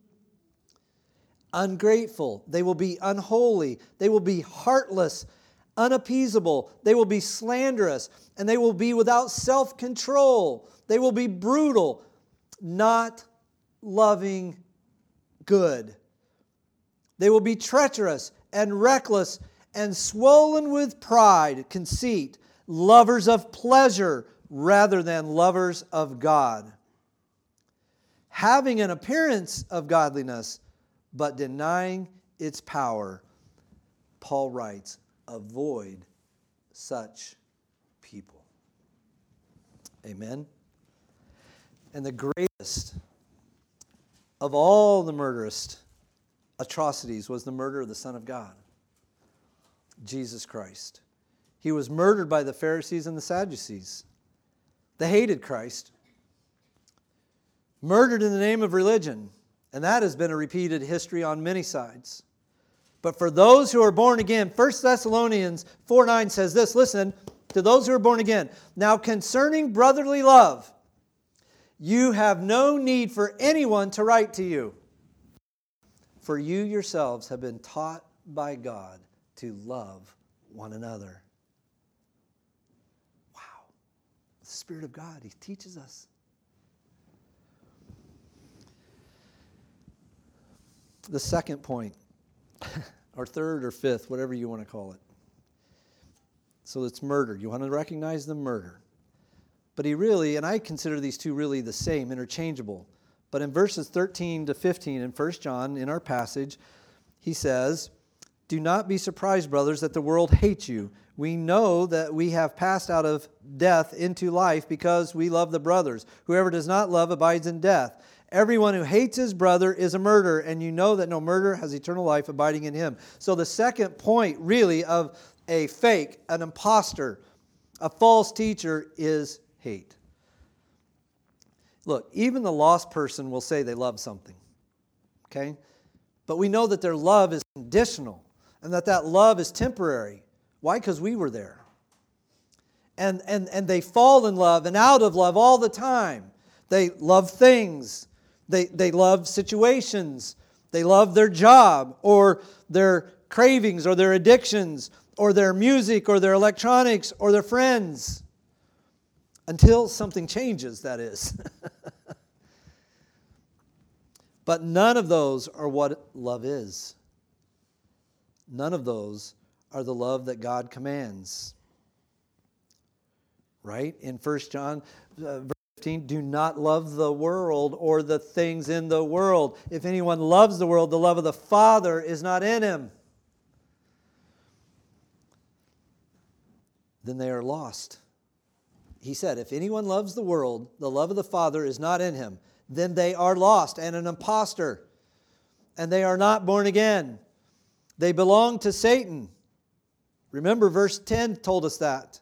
Ungrateful. They will be unholy. They will be heartless, unappeasable. They will be slanderous. And they will be without self-control. They will be brutal, not loving good. They will be treacherous and reckless and swollen with pride, conceit, lovers of pleasure rather than lovers of God. Having an appearance of godliness, but denying its power. Paul writes, avoid such people. Amen. And the greatest of all the murderous atrocities was the murder of the Son of God, Jesus Christ. He was murdered by the Pharisees and the Sadducees. They hated Christ. Murdered in the name of religion. And that has been a repeated history on many sides. But for those who are born again, First Thessalonians four nine says this, listen, to those who are born again, now concerning brotherly love, you have no need for anyone to write to you. For you yourselves have been taught by God to love one another. Wow. The Spirit of God, He teaches us. The second point, or third or fifth, whatever you want to call it. So it's murder. You want to recognize the murder. But he really, and I consider these two really the same, interchangeable. But in verses thirteen to fifteen in First John, in our passage, he says, do not be surprised, brothers, that the world hates you. We know that we have passed out of death into life because we love the brothers. Whoever does not love abides in death. Everyone who hates his brother is a murderer, and you know that no murderer has eternal life abiding in him. So the second point, really, of a fake, an imposter, a false teacher is hate. Look, even the lost person will say they love something, okay? But we know that their love is conditional and that that love is temporary. Why? Because we were there. And, and, and they fall in love and out of love all the time. They love things. They, they love situations. They love their job or their cravings or their addictions or their music or their electronics or their friends. Until something changes, that is. But none of those are what love is. None of those are the love that God commands. Right? In First John uh, verse fifteen, do not love the world or the things in the world. If anyone loves the world, the love of the Father is not in him. Then they are lost. He said, if anyone loves the world, the love of the Father is not in him. Then they are lost and an imposter. And they are not born again. They belong to Satan. Remember, verse ten told us that.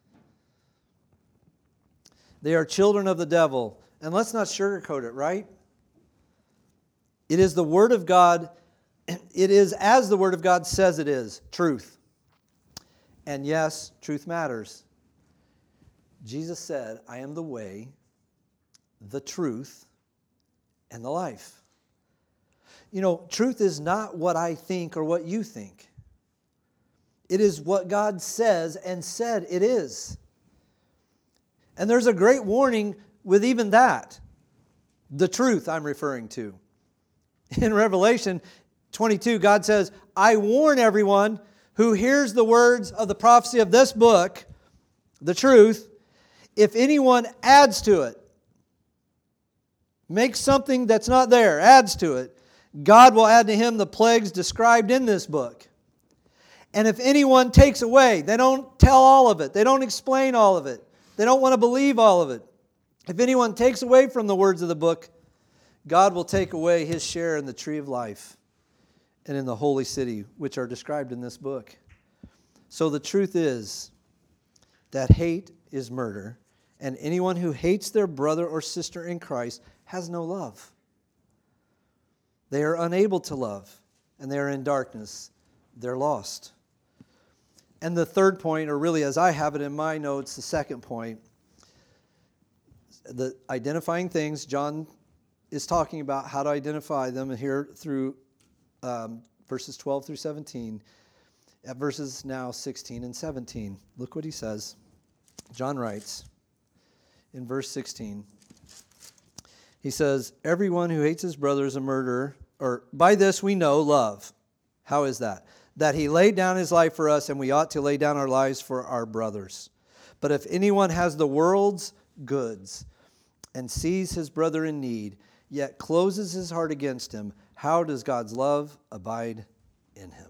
They are children of the devil. And let's not sugarcoat it, right? It is the Word of God. It is as the Word of God says it is, truth. And yes, truth matters. Jesus said, I am the way, the truth, and the life. You know, truth is not what I think or what you think. It is what God says and said it is. And there's a great warning with even that. The truth I'm referring to. In Revelation twenty-two, God says, I warn everyone who hears the words of the prophecy of this book, the truth, if anyone adds to it, makes something that's not there, adds to it, God will add to him the plagues described in this book. And if anyone takes away, they don't tell all of it, they don't explain all of it, they don't want to believe all of it. If anyone takes away from the words of the book, God will take away his share in the tree of life and in the holy city, which are described in this book. So the truth is that hate is murder, and anyone who hates their brother or sister in Christ has no love. They are unable to love, and they are in darkness. They're lost. And the third point, or really as I have it in my notes, the second point, the identifying things. John is talking about how to identify them here through um, verses twelve through seventeen. At verses now sixteen and seventeen. Look what he says. John writes in verse sixteen. He says, everyone who hates his brother is a murderer, or by this we know love. How is that? That he laid down his life for us, and we ought to lay down our lives for our brothers. But if anyone has the world's goods and sees his brother in need, yet closes his heart against him, how does God's love abide in him?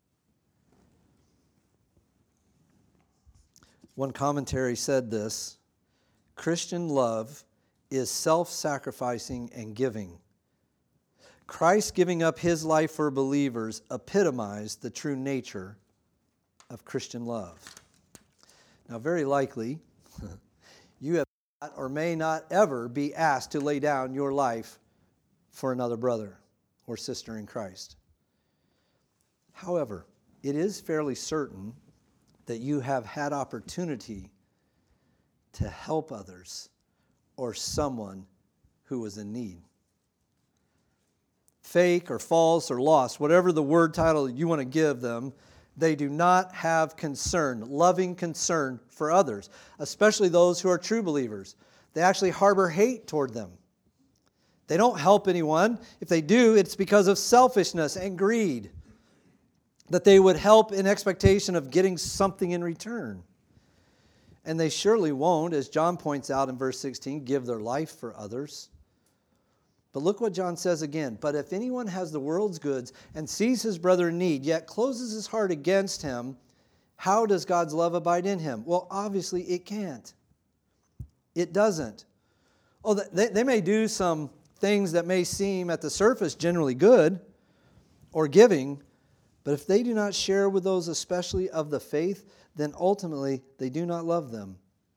One commentary said this: Christian love is self-sacrificing and giving. Christ giving up his life for believers epitomized the true nature of Christian love. Now, very likely, you have not or may not ever be asked to lay down your life for another brother or sister in Christ. However, it is fairly certain that you have had opportunity to help others or someone who was in need. Fake or false or lost, whatever the word title you want to give them, they do not have concern, loving concern for others, especially those who are true believers. They actually harbor hate toward them. They don't help anyone. If they do, it's because of selfishness and greed, that they would help in expectation of getting something in return. And they surely won't, as John points out in verse sixteen, give their life for others. But look what John says again. But if anyone has the world's goods and sees his brother in need, yet closes his heart against him, how does God's love abide in him? Well, obviously it can't. It doesn't. Oh, they, they may do some things that may seem at the surface generally good or giving, but if they do not share with those especially of the faith, then ultimately they do not love them.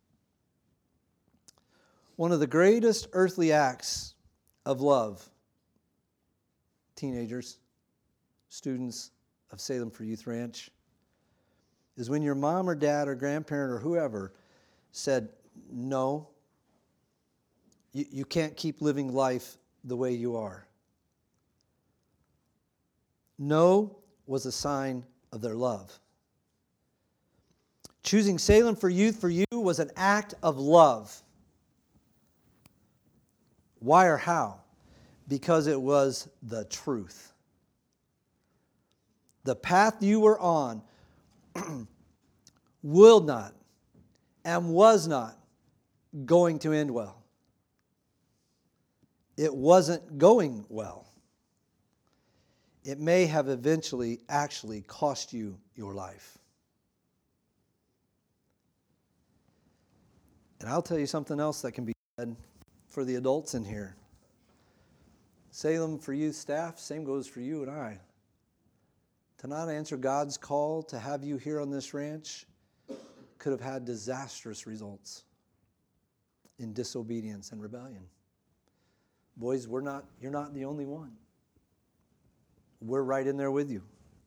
One of the greatest earthly acts of love, teenagers, students of Salem for Youth Ranch, is when your mom or dad or grandparent or whoever said, no, you, you can't keep living life the way you are. No was a sign of their love. Choosing Salem for Youth for you was an act of love. Why or how? Because it was the truth. The path you were on will not and was not going to end well. It wasn't going well. It may have eventually actually cost you your life. And I'll tell you something else that can be said for the adults in here. Salem for Youth staff, same goes for you and I. To not answer God's call to have you here on this ranch could have had disastrous results in disobedience and rebellion. Boys, we're not, you're not the only one. We're right in there with you.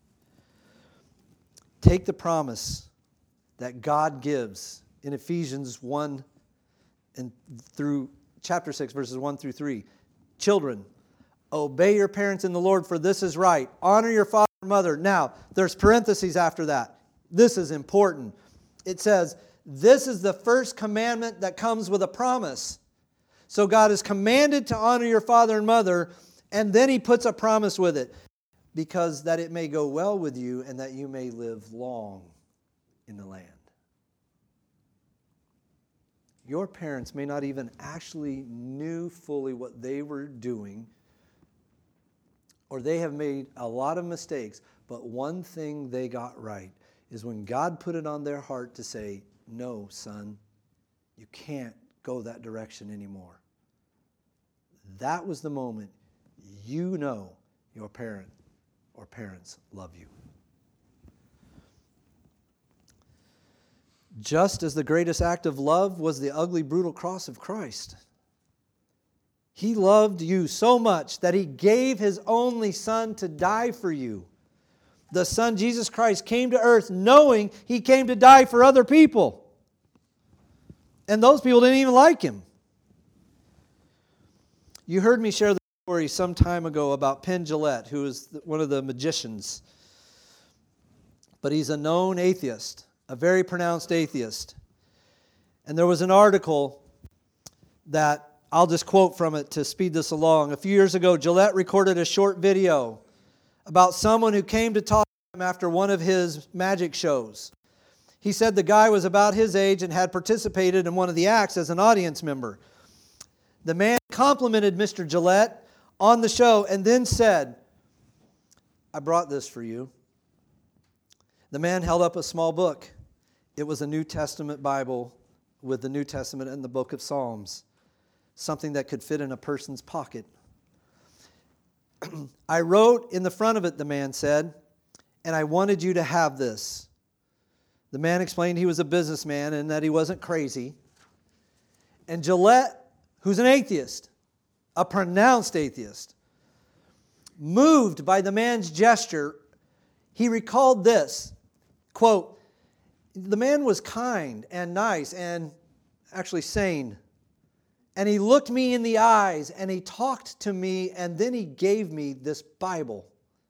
Take the promise that God gives in Ephesians one and through chapter six, verses one through three. Children, obey your parents in the Lord, for this is right. Honor your father and mother. Now, there's parentheses after that. This is important. It says, this is the first commandment that comes with a promise. So God is commanded to honor your father and mother, and then He puts a promise with it, because that it may go well with you and that you may live long in the land. Your parents may not even actually knew fully what they were doing, or they have made a lot of mistakes, but one thing they got right is when God put it on their heart to say, no, son, you can't go that direction anymore. That was the moment you know your parent or parents love you. Just as the greatest act of love was the ugly, brutal cross of Christ. He loved you so much that He gave His only Son to die for you. The Son, Jesus Christ, came to earth knowing He came to die for other people. And those people didn't even like Him. You heard me share the story some time ago about Penn Jillette, who is one of the magicians. But he's a known atheist, a very pronounced atheist. And there was an article that I'll just quote from it to speed this along. A few years ago, Jillette recorded a short video about someone who came to talk to him after one of his magic shows. He said the guy was about his age and had participated in one of the acts as an audience member. The man complimented Mister Jillette on the show and then said, I brought this for you. The man held up a small book. It was a New Testament Bible with the New Testament and the book of Psalms. Something that could fit in a person's pocket. I wrote in the front of it, the man said, and I wanted you to have this. The man explained he was a businessman and that he wasn't crazy. And Jillette, who's an atheist, a pronounced atheist, moved by the man's gesture, he recalled this, quote, the man was kind and nice and actually sane. And he looked me in the eyes and he talked to me and then he gave me this Bible.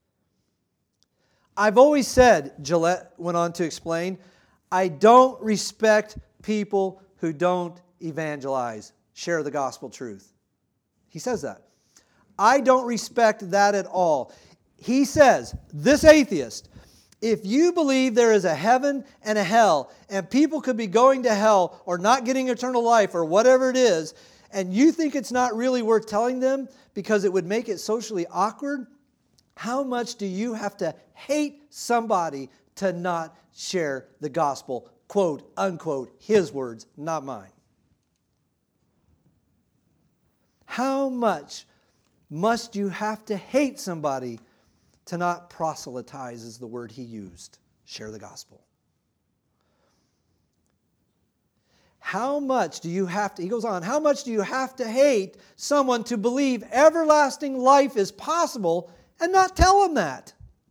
I've always said, Jillette went on to explain, I don't respect people who don't evangelize, share the gospel truth. He says that. I don't respect that at all. He says, this atheist, if you believe there is a heaven and a hell and people could be going to hell or not getting eternal life or whatever it is, and you think it's not really worth telling them because it would make it socially awkward, how much do you have to hate somebody to not share the gospel? Quote, unquote, his words, not mine. How much must you have to hate somebody to not proselytize, is the word he used, share the gospel? How much do you have to, he goes on, how much do you have to hate someone to believe everlasting life is possible and not tell them that?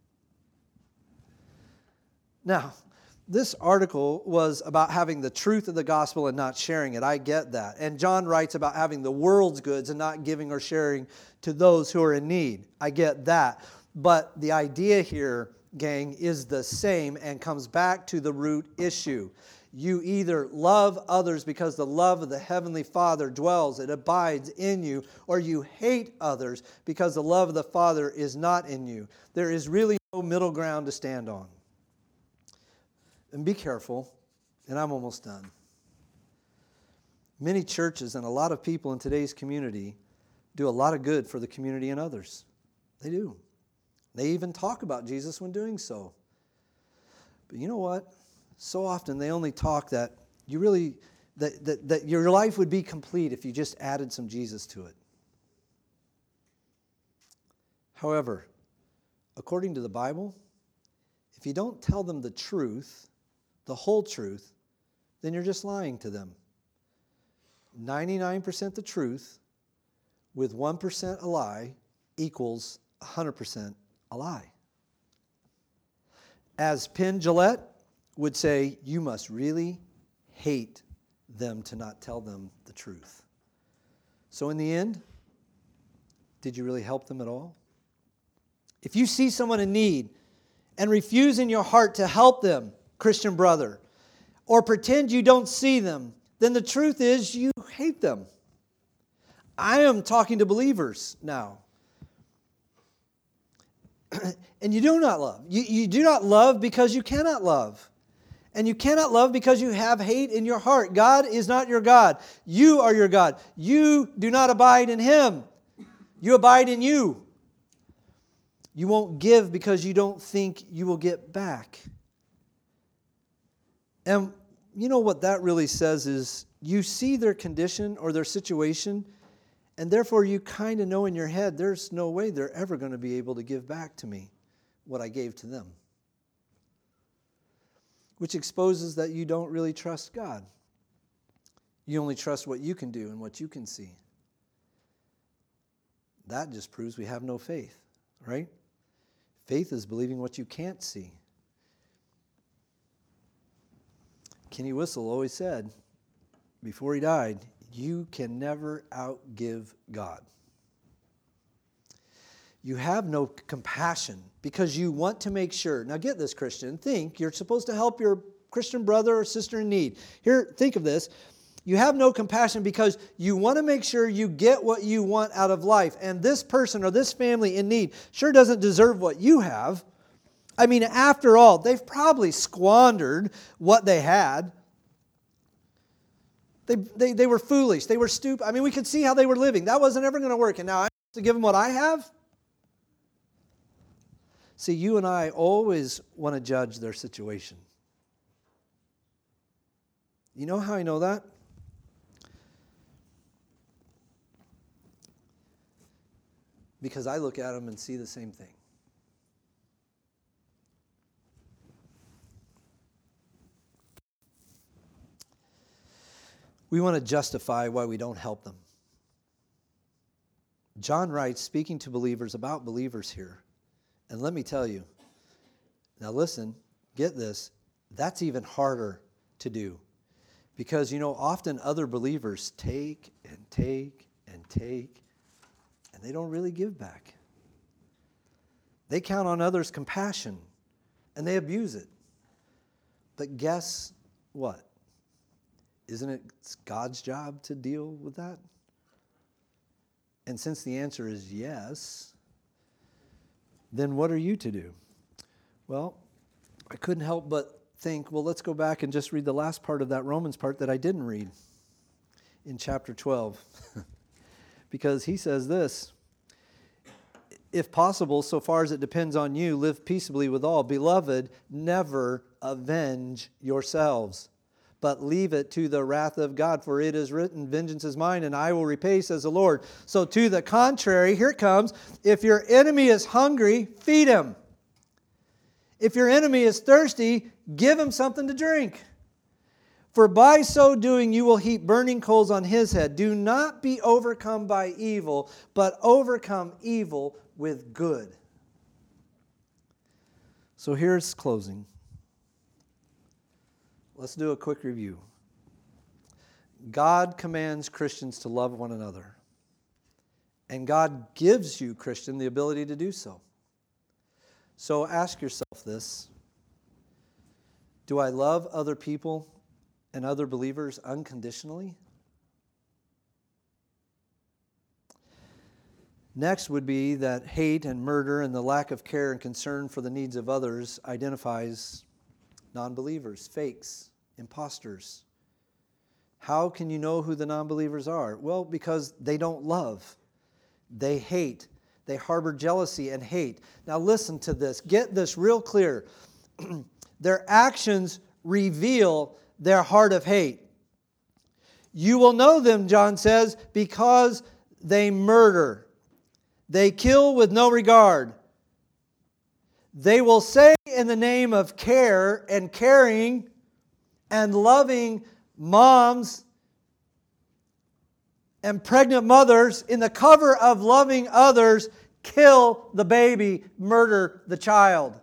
Now, this article was about having the truth of the gospel and not sharing it. I get that. And John writes about having the world's goods and not giving or sharing to those who are in need. I get that. But the idea here, gang, is the same and comes back to the root issue. You either love others because the love of the Heavenly Father dwells, it abides in you, or you hate others because the love of the Father is not in you. There is really no middle ground to stand on. And be careful, and I'm almost done. Many churches and a lot of people in today's community do a lot of good for the community and others. They do. They even talk about Jesus when doing so. But you know what? So often they only talk that you really that, that, that your life would be complete if you just added some Jesus to it. However, according to the Bible, if you don't tell them the truth, the whole truth, then you're just lying to them. ninety-nine percent the truth with one percent a lie equals one hundred percent a lie. As Penn Jillette would say, you must really hate them to not tell them the truth. So in the end, did you really help them at all? If you see someone in need and refuse in your heart to help them, Christian brother, or pretend you don't see them, then the truth is you hate them. I am talking to believers now. And you do not love. You, you do not love because you cannot love. And you cannot love because you have hate in your heart. God is not your God. You are your God. You do not abide in Him. You abide in you. You won't give because you don't think you will get back. And you know what that really says is you see their condition or their situation, and therefore you kind of know in your head there's no way they're ever going to be able to give back to me what I gave to them. Which exposes that you don't really trust God. You only trust what you can do and what you can see. That just proves we have no faith, right? Faith is believing what you can't see. Kenny Whistle always said, before he died, you can never outgive God. You have no compassion because you want to make sure. Now get this, Christian. Think you're supposed to help your Christian brother or sister in need. Here, think of this. You have no compassion because you want to make sure you get what you want out of life. And this person or this family in need sure doesn't deserve what you have. I mean, after all, they've probably squandered what they had. They, they, they were foolish. They were stupid. I mean, we could see how they were living. That wasn't ever going to work. And now I have to give them what I have? See, you and I always want to judge their situation. You know how I know that? Because I look at them and see the same thing. We want to justify why we don't help them. John writes, speaking to believers about believers here, and let me tell you, now listen, get this, that's even harder to do. Because, you know, often other believers take and take and take, and they don't really give back. They count on others' compassion, and they abuse it. But guess what? Isn't it God's job to deal with that? And since the answer is yes, then what are you to do? Well, I couldn't help but think, well, let's go back and just read the last part of that Romans part that I didn't read in chapter twelve. Because he says this, if possible, so far as it depends on you, live peaceably with all. Beloved, never avenge yourselves, but leave it to the wrath of God. For it is written, vengeance is mine, and I will repay, says the Lord. So to the contrary, here it comes. If your enemy is hungry, feed him. If your enemy is thirsty, give him something to drink. For by so doing, you will heap burning coals on his head. Do not be overcome by evil, but overcome evil with good. So here's closing. Let's do a quick review. God commands Christians to love one another. And God gives you, Christian, the ability to do so. So ask yourself this. Do I love other people and other believers unconditionally? Next would be that hate and murder and the lack of care and concern for the needs of others identifies non-believers, fakes, imposters. How can you know who the non-believers are? Well, because they don't love. They hate. They harbor jealousy and hate. Now listen to this. Get this real clear. Their actions reveal their heart of hate. You will know them, John says, because they murder. They kill with no regard. They will say in the name of care and caring and loving moms and pregnant mothers, in the cover of loving others, kill the baby, murder the child.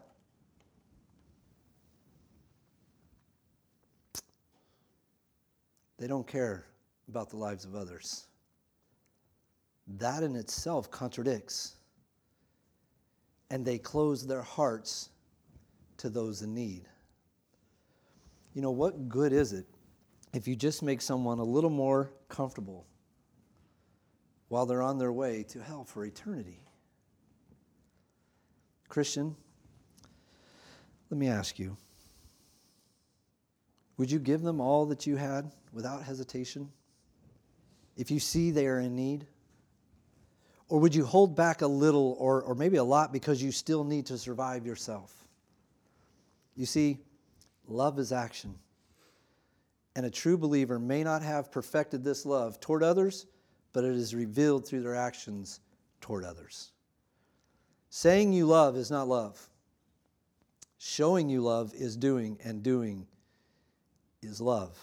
They don't care about the lives of others. That in itself contradicts. And they close their hearts to those in need. You know, what good is it if you just make someone a little more comfortable while they're on their way to hell for eternity? Christian, let me ask you, Would you give them all that you had without hesitation if you see they are in need? Or would you hold back a little or, or maybe a lot because you still need to survive yourself? You see, love is action. And a true believer may not have perfected this love toward others, but it is revealed through their actions toward others. Saying you love is not love. Showing you love is doing, and doing is love.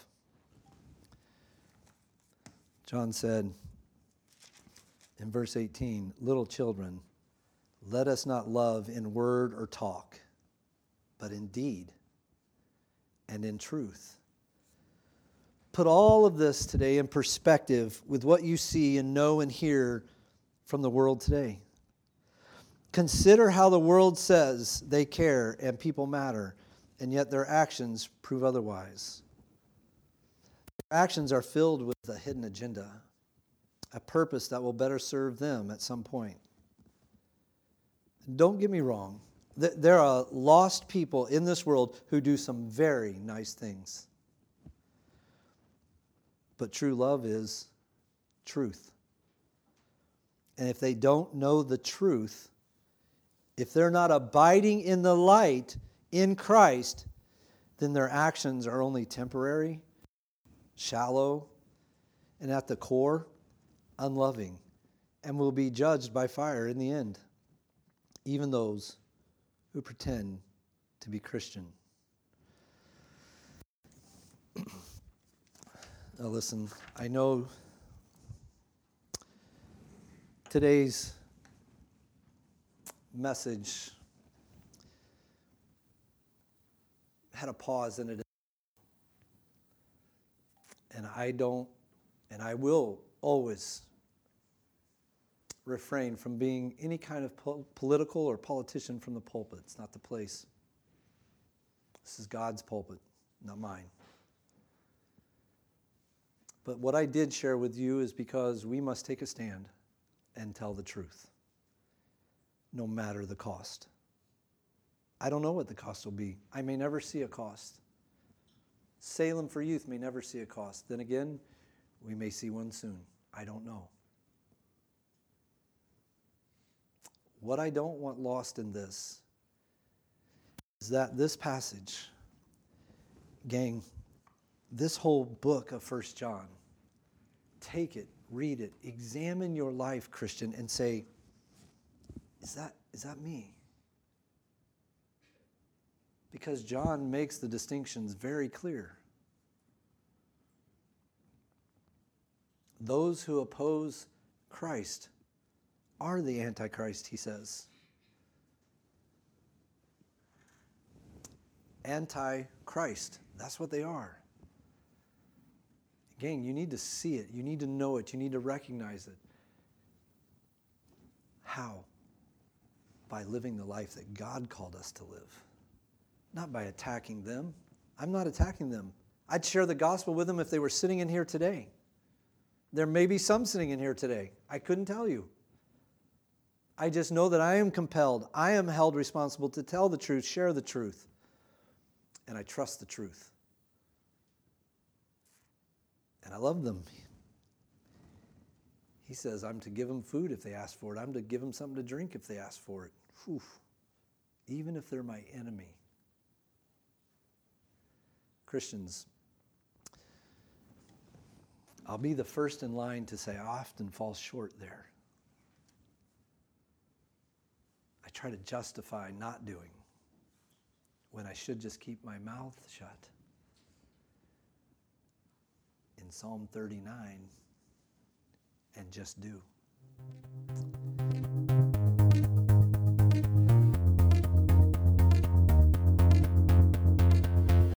John said in verse eighteen, "Little children, let us not love in word or talk, but in deed and in truth." Put all of this today in perspective with what you see and know and hear from the world today. Consider how the world says they care and people matter, and yet their actions prove otherwise. Their actions are filled with a hidden agenda, a purpose that will better serve them at some point. Don't get me wrong. There are lost people in this world who do some very nice things. But true love is truth. And if they don't know the truth, if they're not abiding in the light in Christ, then their actions are only temporary, shallow, and at the core, unloving, and will be judged by fire in the end. Even those who pretend to be Christian. Now listen, I know today's message had a pause in it. And I don't, and I will always refrain from being any kind of po- political or politician from the pulpit. It's not the place. This is God's pulpit, not mine. But what I did share with you is because we must take a stand and tell the truth, no matter the cost. I don't know what the cost will be. I may never see a cost. Salem for Youth may never see a cost. Then again, we may see one soon. I don't know. What I don't want lost in this is that this passage, gang, this whole book of First John, take it, read it, examine your life, Christian, and say, is that, is that me? Because John makes the distinctions very clear. Those who oppose Christ are the Antichrist, he says. Antichrist, that's what they are. Gang, you need to see it. You need to know it. You need to recognize it. How? By living the life that God called us to live. Not by attacking them. I'm not attacking them. I'd share the gospel with them if they were sitting in here today. There may be some sitting in here today. I couldn't tell you. I just know that I am compelled. I am held responsible to tell the truth, share the truth. And I trust the truth. And I love them. He says, I'm to give them food if they ask for it. I'm to give them something to drink if they ask for it. Whew. Even if they're my enemy. Christians, I'll be the first in line to say I often fall short there. I try to justify not doing when I should just keep my mouth shut. In Psalm thirty-nine, and just do.